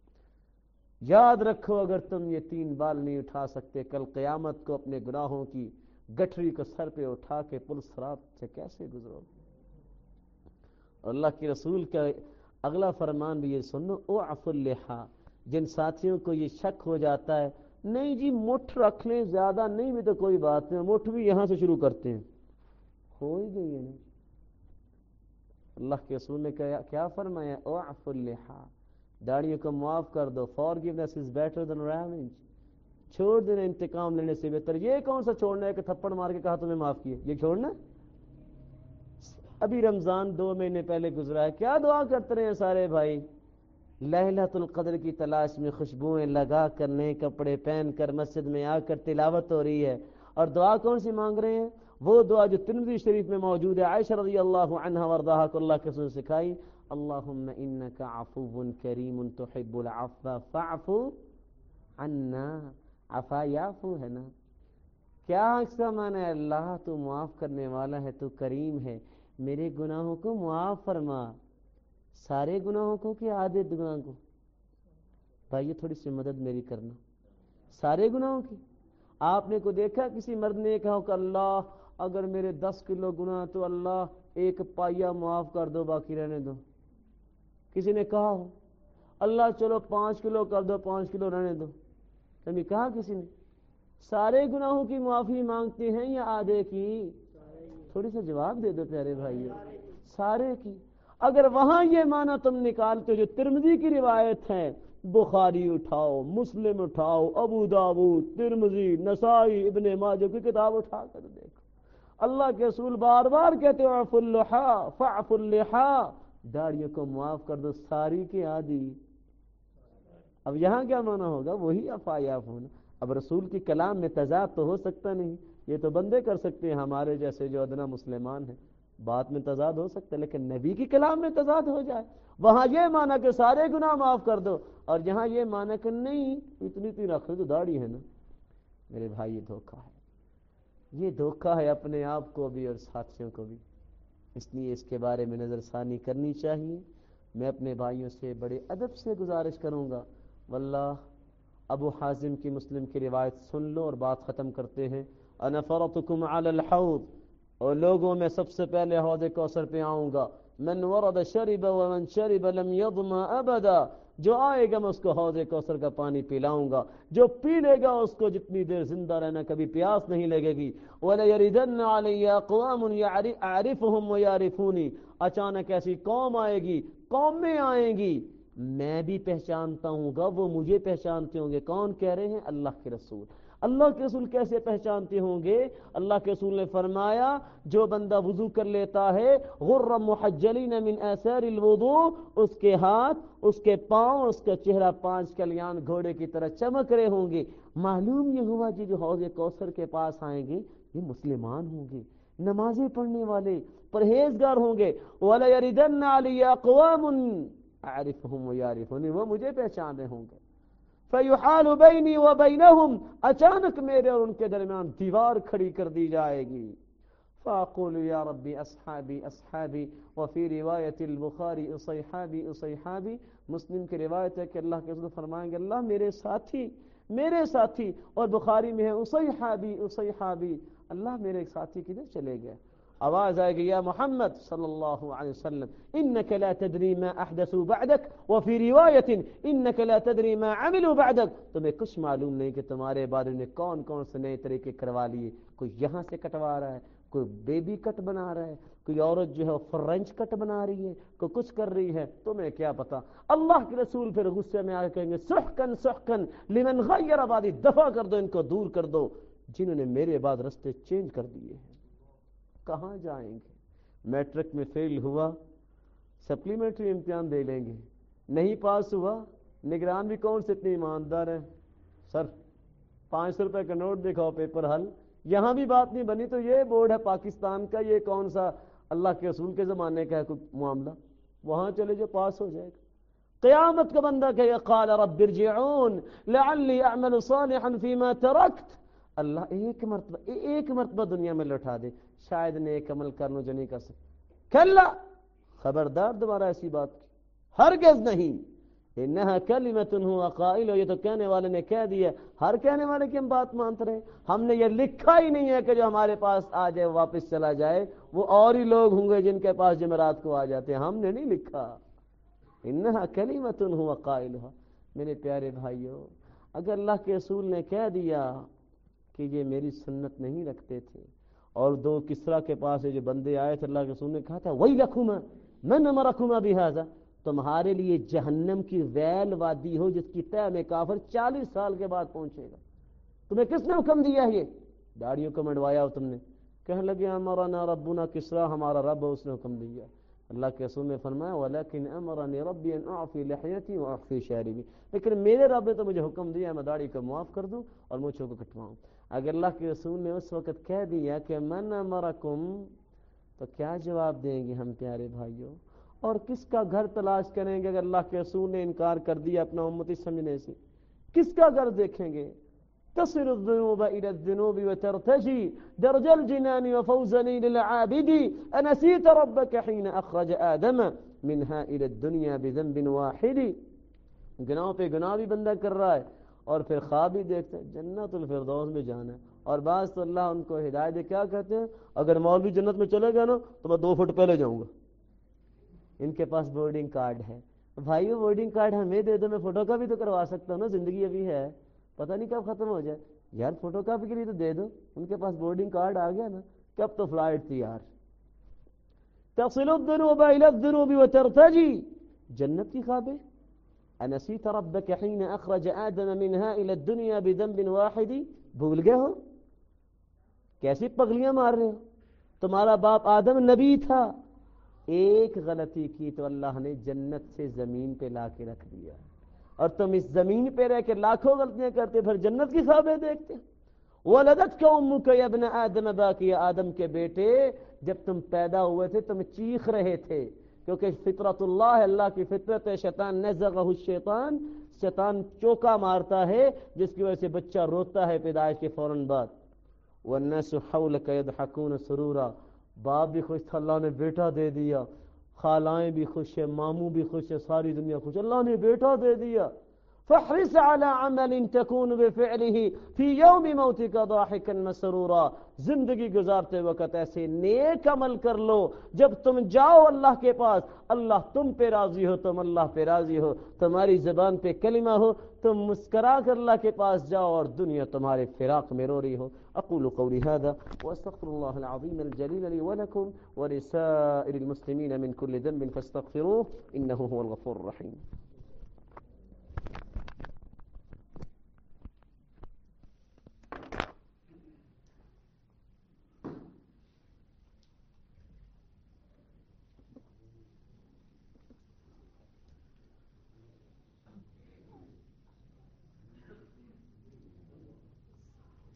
Speaker 1: یاد رکھو اگر تم یہ تین بال نہیں اٹھا سکتے، کل قیامت کو اپنے گناہوں کی گٹھری کو سر پہ اٹھا کے پل صراط سے کیسے گزرو. اور اللہ کے رسول کا اگلا فرمان بھی یہ سنو، اعفوا اللحیٰ. جن ساتھیوں کو یہ شک ہو جاتا ہے نہیں جی مٹھ رکھ لیں زیادہ نہیں بھی تو کوئی بات نہیں، مٹھ بھی یہاں سے شروع کرتے ہیں، ہو ہی گئی ہے نا. اللہ کے رسول نے کیا فرمایا؟ اعفوا اللحیٰ، داڑیوں کو معاف کر دو. forgiveness is better than revenge. چھوڑ دینا انتقام لینے سے بہتر. یہ کون سا چھوڑنا ہے کہ تھپڑ مار کے کہا تمہیں معاف کیے؟ یہ چھوڑنا؟ ابھی رمضان دو مہینے پہلے گزرا ہے، کیا دعا کرتے رہے ہیں سارے بھائی؟ ليلۃ القدر کی تلاش میں خوشبوئیں لگا کر نئے کپڑے پہن کر مسجد میں آ کر تلاوت ہو رہی ہے، اور دعا کون سی مانگ رہے ہیں؟ وہ دعا جو ترمذی شریف میں موجود ہے، عائشہ رضی اللہ عنہا وارضاہا کو اللہ کے رسول سکھائی، اللہم انک عفو کریم تحب العفو فاعف عنا. عفا یعفو ہے نا. کیا اس کا معنی ہے؟ اللہ تو معاف کرنے والا ہے، تو کریم ہے، میرے گناہوں کو معاف فرما. سارے گناہوں کو کہ آدھے گناہوں کو؟ بھائی تھوڑی سی مدد میری کرنا. سارے گناہوں کی؟ آپ نے کو دیکھا کسی مرد نے کہا کہ اللہ اگر میرے دس کلو گناہ تو اللہ ایک پائیا معاف کر دو باقی رہنے دو؟ کسی نے کہا ہو اللہ چلو پانچ کلو کر دو پانچ کلو رہنے دو؟ کبھی کہا کسی نے؟ سارے گناہوں کی معافی مانگتے ہیں یا آدھے کی؟ تھوڑی سا جواب دے دو پیارے بھائیو. سارے کی. اگر وہاں یہ معنی تم نکالتے جو ترمذی کی روایت ہے، بخاری اٹھاؤ، مسلم اٹھاؤ، ابو داؤد، ترمذی، نسائی، ابن ماجہ کی کتاب اٹھا کر دیکھو، اللہ کے رسول بار بار کہتے ہیں اعفوا اللحیٰ فاعفوا اللحیٰ، داڑیوں کو معاف کر دو ساری کی آدھی. اب یہاں کیا معنی ہوگا؟ وہی عفا یعفو. اب رسول کی کلام میں تضاد تو ہو سکتا نہیں، یہ تو بندے کر سکتے ہیں ہمارے جیسے جو ادنا مسلمان ہیں، بات میں تضاد ہو سکتا ہے، لیکن نبی کی کلام میں تضاد ہو جائے. وہاں یہ معنی کہ سارے گناہ معاف کر دو، اور یہاں یہ معنی کہ نہیں اتنی اتنی رکھ تو داڑھی ہے نا. میرے بھائی یہ دھوکہ ہے، یہ دھوکہ ہے اپنے آپ کو بھی اور ساتھیوں کو بھی. اس لیے اس کے بارے میں نظر ثانی کرنی چاہیے. میں اپنے بھائیوں سے بڑے ادب سے گزارش کروں گا، واللہ ابو حازم کی مسلم کی روایت سن لو اور بات ختم کرتے ہیں. انا فرطکم علی الحوض، اور لوگوں میں سب سے پہلے حوض کوثر پہ آؤں گا. من ورد شرب ومن شرب لم یظمأ ابدا، جو آئے گا میں اس کو حوض کوثر کا پانی پلاؤں گا، جو پی لے گا اس کو جتنی دیر زندہ رہنا کبھی پیاس نہیں لگے گی. وَلَيَرِدَنَّ عَلَيَّ أَقْوَامٌ أَعْرِفُهُمْ وَيَعْرِفُونِي، اچانک ایسی قوم آئے گی، قومیں آئیں گی، میں بھی پہچانتا ہوں گا وہ مجھے پہچانتے ہوں گے. کون کہہ رہے ہیں؟ اللہ کے رسول. اللہ کے رسول کیسے پہچانتے ہوں گے؟ اللہ کے رسول نے فرمایا جو بندہ وضو کر لیتا ہے غر محجلین من آثار الوضوء، اس کے ہاتھ، اس کے پاؤں، اس کا چہرہ پانچ کلیان گھوڑے کی طرح چمک رہے ہوں گے. معلوم یہ ہوا جی جو حوض کوثر کے پاس آئیں گے یہ مسلمان ہوں گے، نمازیں پڑھنے والے پرہیزگار ہوں گے. وَلَيَرِدَنَّ عَلَيَّ أَقْوَامٌ أَعْرِفُهُمْ وَيَعْرِفُونِ، وہ مجھے پہچانے ہوں گے. فَيُحَالُ بَيْنِي وَبَيْنَهُمْ، اچانک میرے اور ان کے درمیان دیوار کھڑی کر دی جائے گی. فَأَقُولُ يَا رَبِّ أَصْحَابِي أَصْحَابِي، وفي روایت البخاری اصحابی اصحابی. مسلم کی روایت ہے کہ اللہ کے رسول فرمائیں گے اللہ میرے ساتھی میرے ساتھی، اور بخاری میں ہے اصحابی اصحابی، اللہ میرے ساتھی کدھر چلے گئے؟ آواز آئے گی یا محمد صلی اللہ علیہ وسلم انک لا تدری ما احدثوا بعدک، وفی روایت انک لا تدری ما عملوا بعدک، تمہیں کچھ معلوم نہیں کہ تمہارے بعد نے کون کون سے نئے طریقے کروا لیے. کوئی یہاں سے کٹوا رہا ہے، کوئی بیبی کٹ بنا رہا ہے، کوئی عورت جو ہے فرنچ کٹ بنا رہی ہے، کوئی کچھ کر رہی ہے، تمہیں کیا پتا. اللہ کے رسول پھر غصے میں آ کے کہیں گے سحقن سحقن لمن غیر بعدی، دفع کر دو ان کو، دور کر دو جنہوں نے میرے بعد رستے چینج کر دیے ہیں. کہاں جائیں گے؟ میٹرک میں فیل ہوا سپلیمنٹری امتحان دے لیں گے، نہیں پاس ہوا نگران بھی کون سے اتنے ایماندار ہیں، سر پانچ سو روپے کا نوٹ دکھاؤ پیپر حل. یہاں بھی بات نہیں بنی تو یہ بورڈ ہے پاکستان کا، یہ کون سا اللہ کے رسول کے زمانے کا ہے کوئی معاملہ، وہاں چلے جو پاس ہو جائے گا. قیامت کا بندہ کہے قال رب ارجعون لعلی اعمل صالحا فیما ترکت، اللہ ایک مرتبہ ایک مرتبہ دنیا میں لوٹا دے، شاید نیک عمل کر لوں جو نہیں کر سکتا. کلا، خبردار دوبارہ ایسی بات کی، ہرگز نہیں. انہا کلمۃ هو قائل، یہ تو کہنے والے نے کہہ دیا. ہر کہنے والے کی ہم بات مانتے رہے، ہم نے یہ لکھا ہی نہیں ہے کہ جو ہمارے پاس آ جائے واپس چلا جائے. وہ اور ہی لوگ ہوں گے جن کے پاس جمعرات کو آ جاتے ہیں، ہم نے نہیں لکھا. انہا کلمۃ هو قائلها. میرے پیارے بھائیوں، اگر اللہ کے رسول نے کہہ دیا کہ یہ میری سنت نہیں رکھتے تھے، اور دو کسرا کے پاس جو بندے آئے تھے اللہ کے رسول نے کہا تھا ویلکما من امرکما بہذا، تمہارے لیے جہنم کی ویل وادی ہو جس کی تہ میں کافر چالیس سال کے بعد پہنچے گا. تمہیں کس نے حکم دیا ہے؟ یہ داڑھیوں کو منڈوایا ہو تم نے. کہنے لگے امرنا ربنا کسرا، ہمارا رب اس نے حکم دیا. اللہ کے رسول نے فرمایا ولکن امرنی ربی ان اعفی لحیتی واخفی شاربی، لیکن میرے رب نے تو مجھے حکم دیا میں داڑھی کو معاف کر دوں اور مجھے کو کٹواؤں. اگر اللہ کے رسول نے اس وقت کہہ دیا کہ من امرکم، تو کیا جواب دیں گے ہم پیارے بھائیوں؟ اور کس کا گھر تلاش کریں گے اگر اللہ کے رسول نے انکار کر دیا اپنا امتی سمجھنے سے؟ کس کا گھر دیکھیں گے؟ تصل الذنوب الى الذنوب وترتجي درج الجنان وفوزني للعابد انسيت ربك حين اخرج ادم منها الى الدنيا بذنب واحد. گناہ پہ گناہ بھی بندہ کر رہا ہے اور پھر خواب بھی دیکھتا ہے جنت الفردوس میں جانا ہے. اور بعض تو اللہ ان کو ہدایت دے کیا کہتے ہیں اگر مولوی جنت میں چلے گا نا تو میں دو فٹ پہلے جاؤں گا. ان کے پاس بورڈنگ کارڈ ہے. بھائیو بورڈنگ کارڈ ہمیں دے دو، میں فوٹو کاپی تو کروا سکتا ہوں نا، زندگی ابھی ہے، پتہ نہیں کب ختم ہو جائے. یار فوٹو کاپی کے لیے تو دے دو. ان کے پاس بورڈنگ کارڈ آ گیا نا، کب تو فلائٹ تھی یار. تصل الذنوب الى الذنوب وترتجي، جنت کی خوابیں. انسیت ربک حین اخرج آدم منها الى الدنيا بذنب واحد، بھول گئے ہو؟ کیسی پگلیاں مار رہے ہو؟ تمہارا باپ آدم نبی تھا، ایک غلطی کی تو اللہ نے جنت سے زمین پہ لا کے رکھ دیا، اور تم اس زمین پہ رہ کے لاکھوں غلطیاں کرتے پھر جنت کی خوابیں دیکھتے. ولدتک امک یا ابن آدم باقی، آدم کے بیٹے جب تم پیدا ہوئے تھے تم چیخ رہے تھے، کیونکہ فطرت اللہ، اللہ کی فطرت ہے. شیطان نزغہ الشیطان، شیطان چوکا مارتا ہے جس کی وجہ سے بچہ روتا ہے پیدائش کے فوراً بعد. والناس حولک یضحکون سرورا، باپ بھی خوش تھا اللہ نے بیٹا دے دیا، خالائیں بھی خوش ہے، ماموں بھی خوش ہے، ساری دنیا خوش، اللہ نے بیٹا دے دیا. فاحرص على عمل تكون بفعله في يوم موتك ضاحكا مسرورا، زندگی گزارتے وقت ایسے نیک عمل کر لو جب تم جاؤ اللہ کے پاس اللہ تم پہ راضی ہو، تم اللہ پہ راضی ہو، تمہاری زبان پہ کلمہ ہو، تم مسکرا کر اللہ کے پاس جاؤ اور دنیا تمہارے فراق میں رو رہی ہو. اقول قولي هذا واستغفر الله العظيم الجليل لي ولكم ولسائر المسلمين من كل ذنب فاستغفروه انه هو الغفور الرحيم.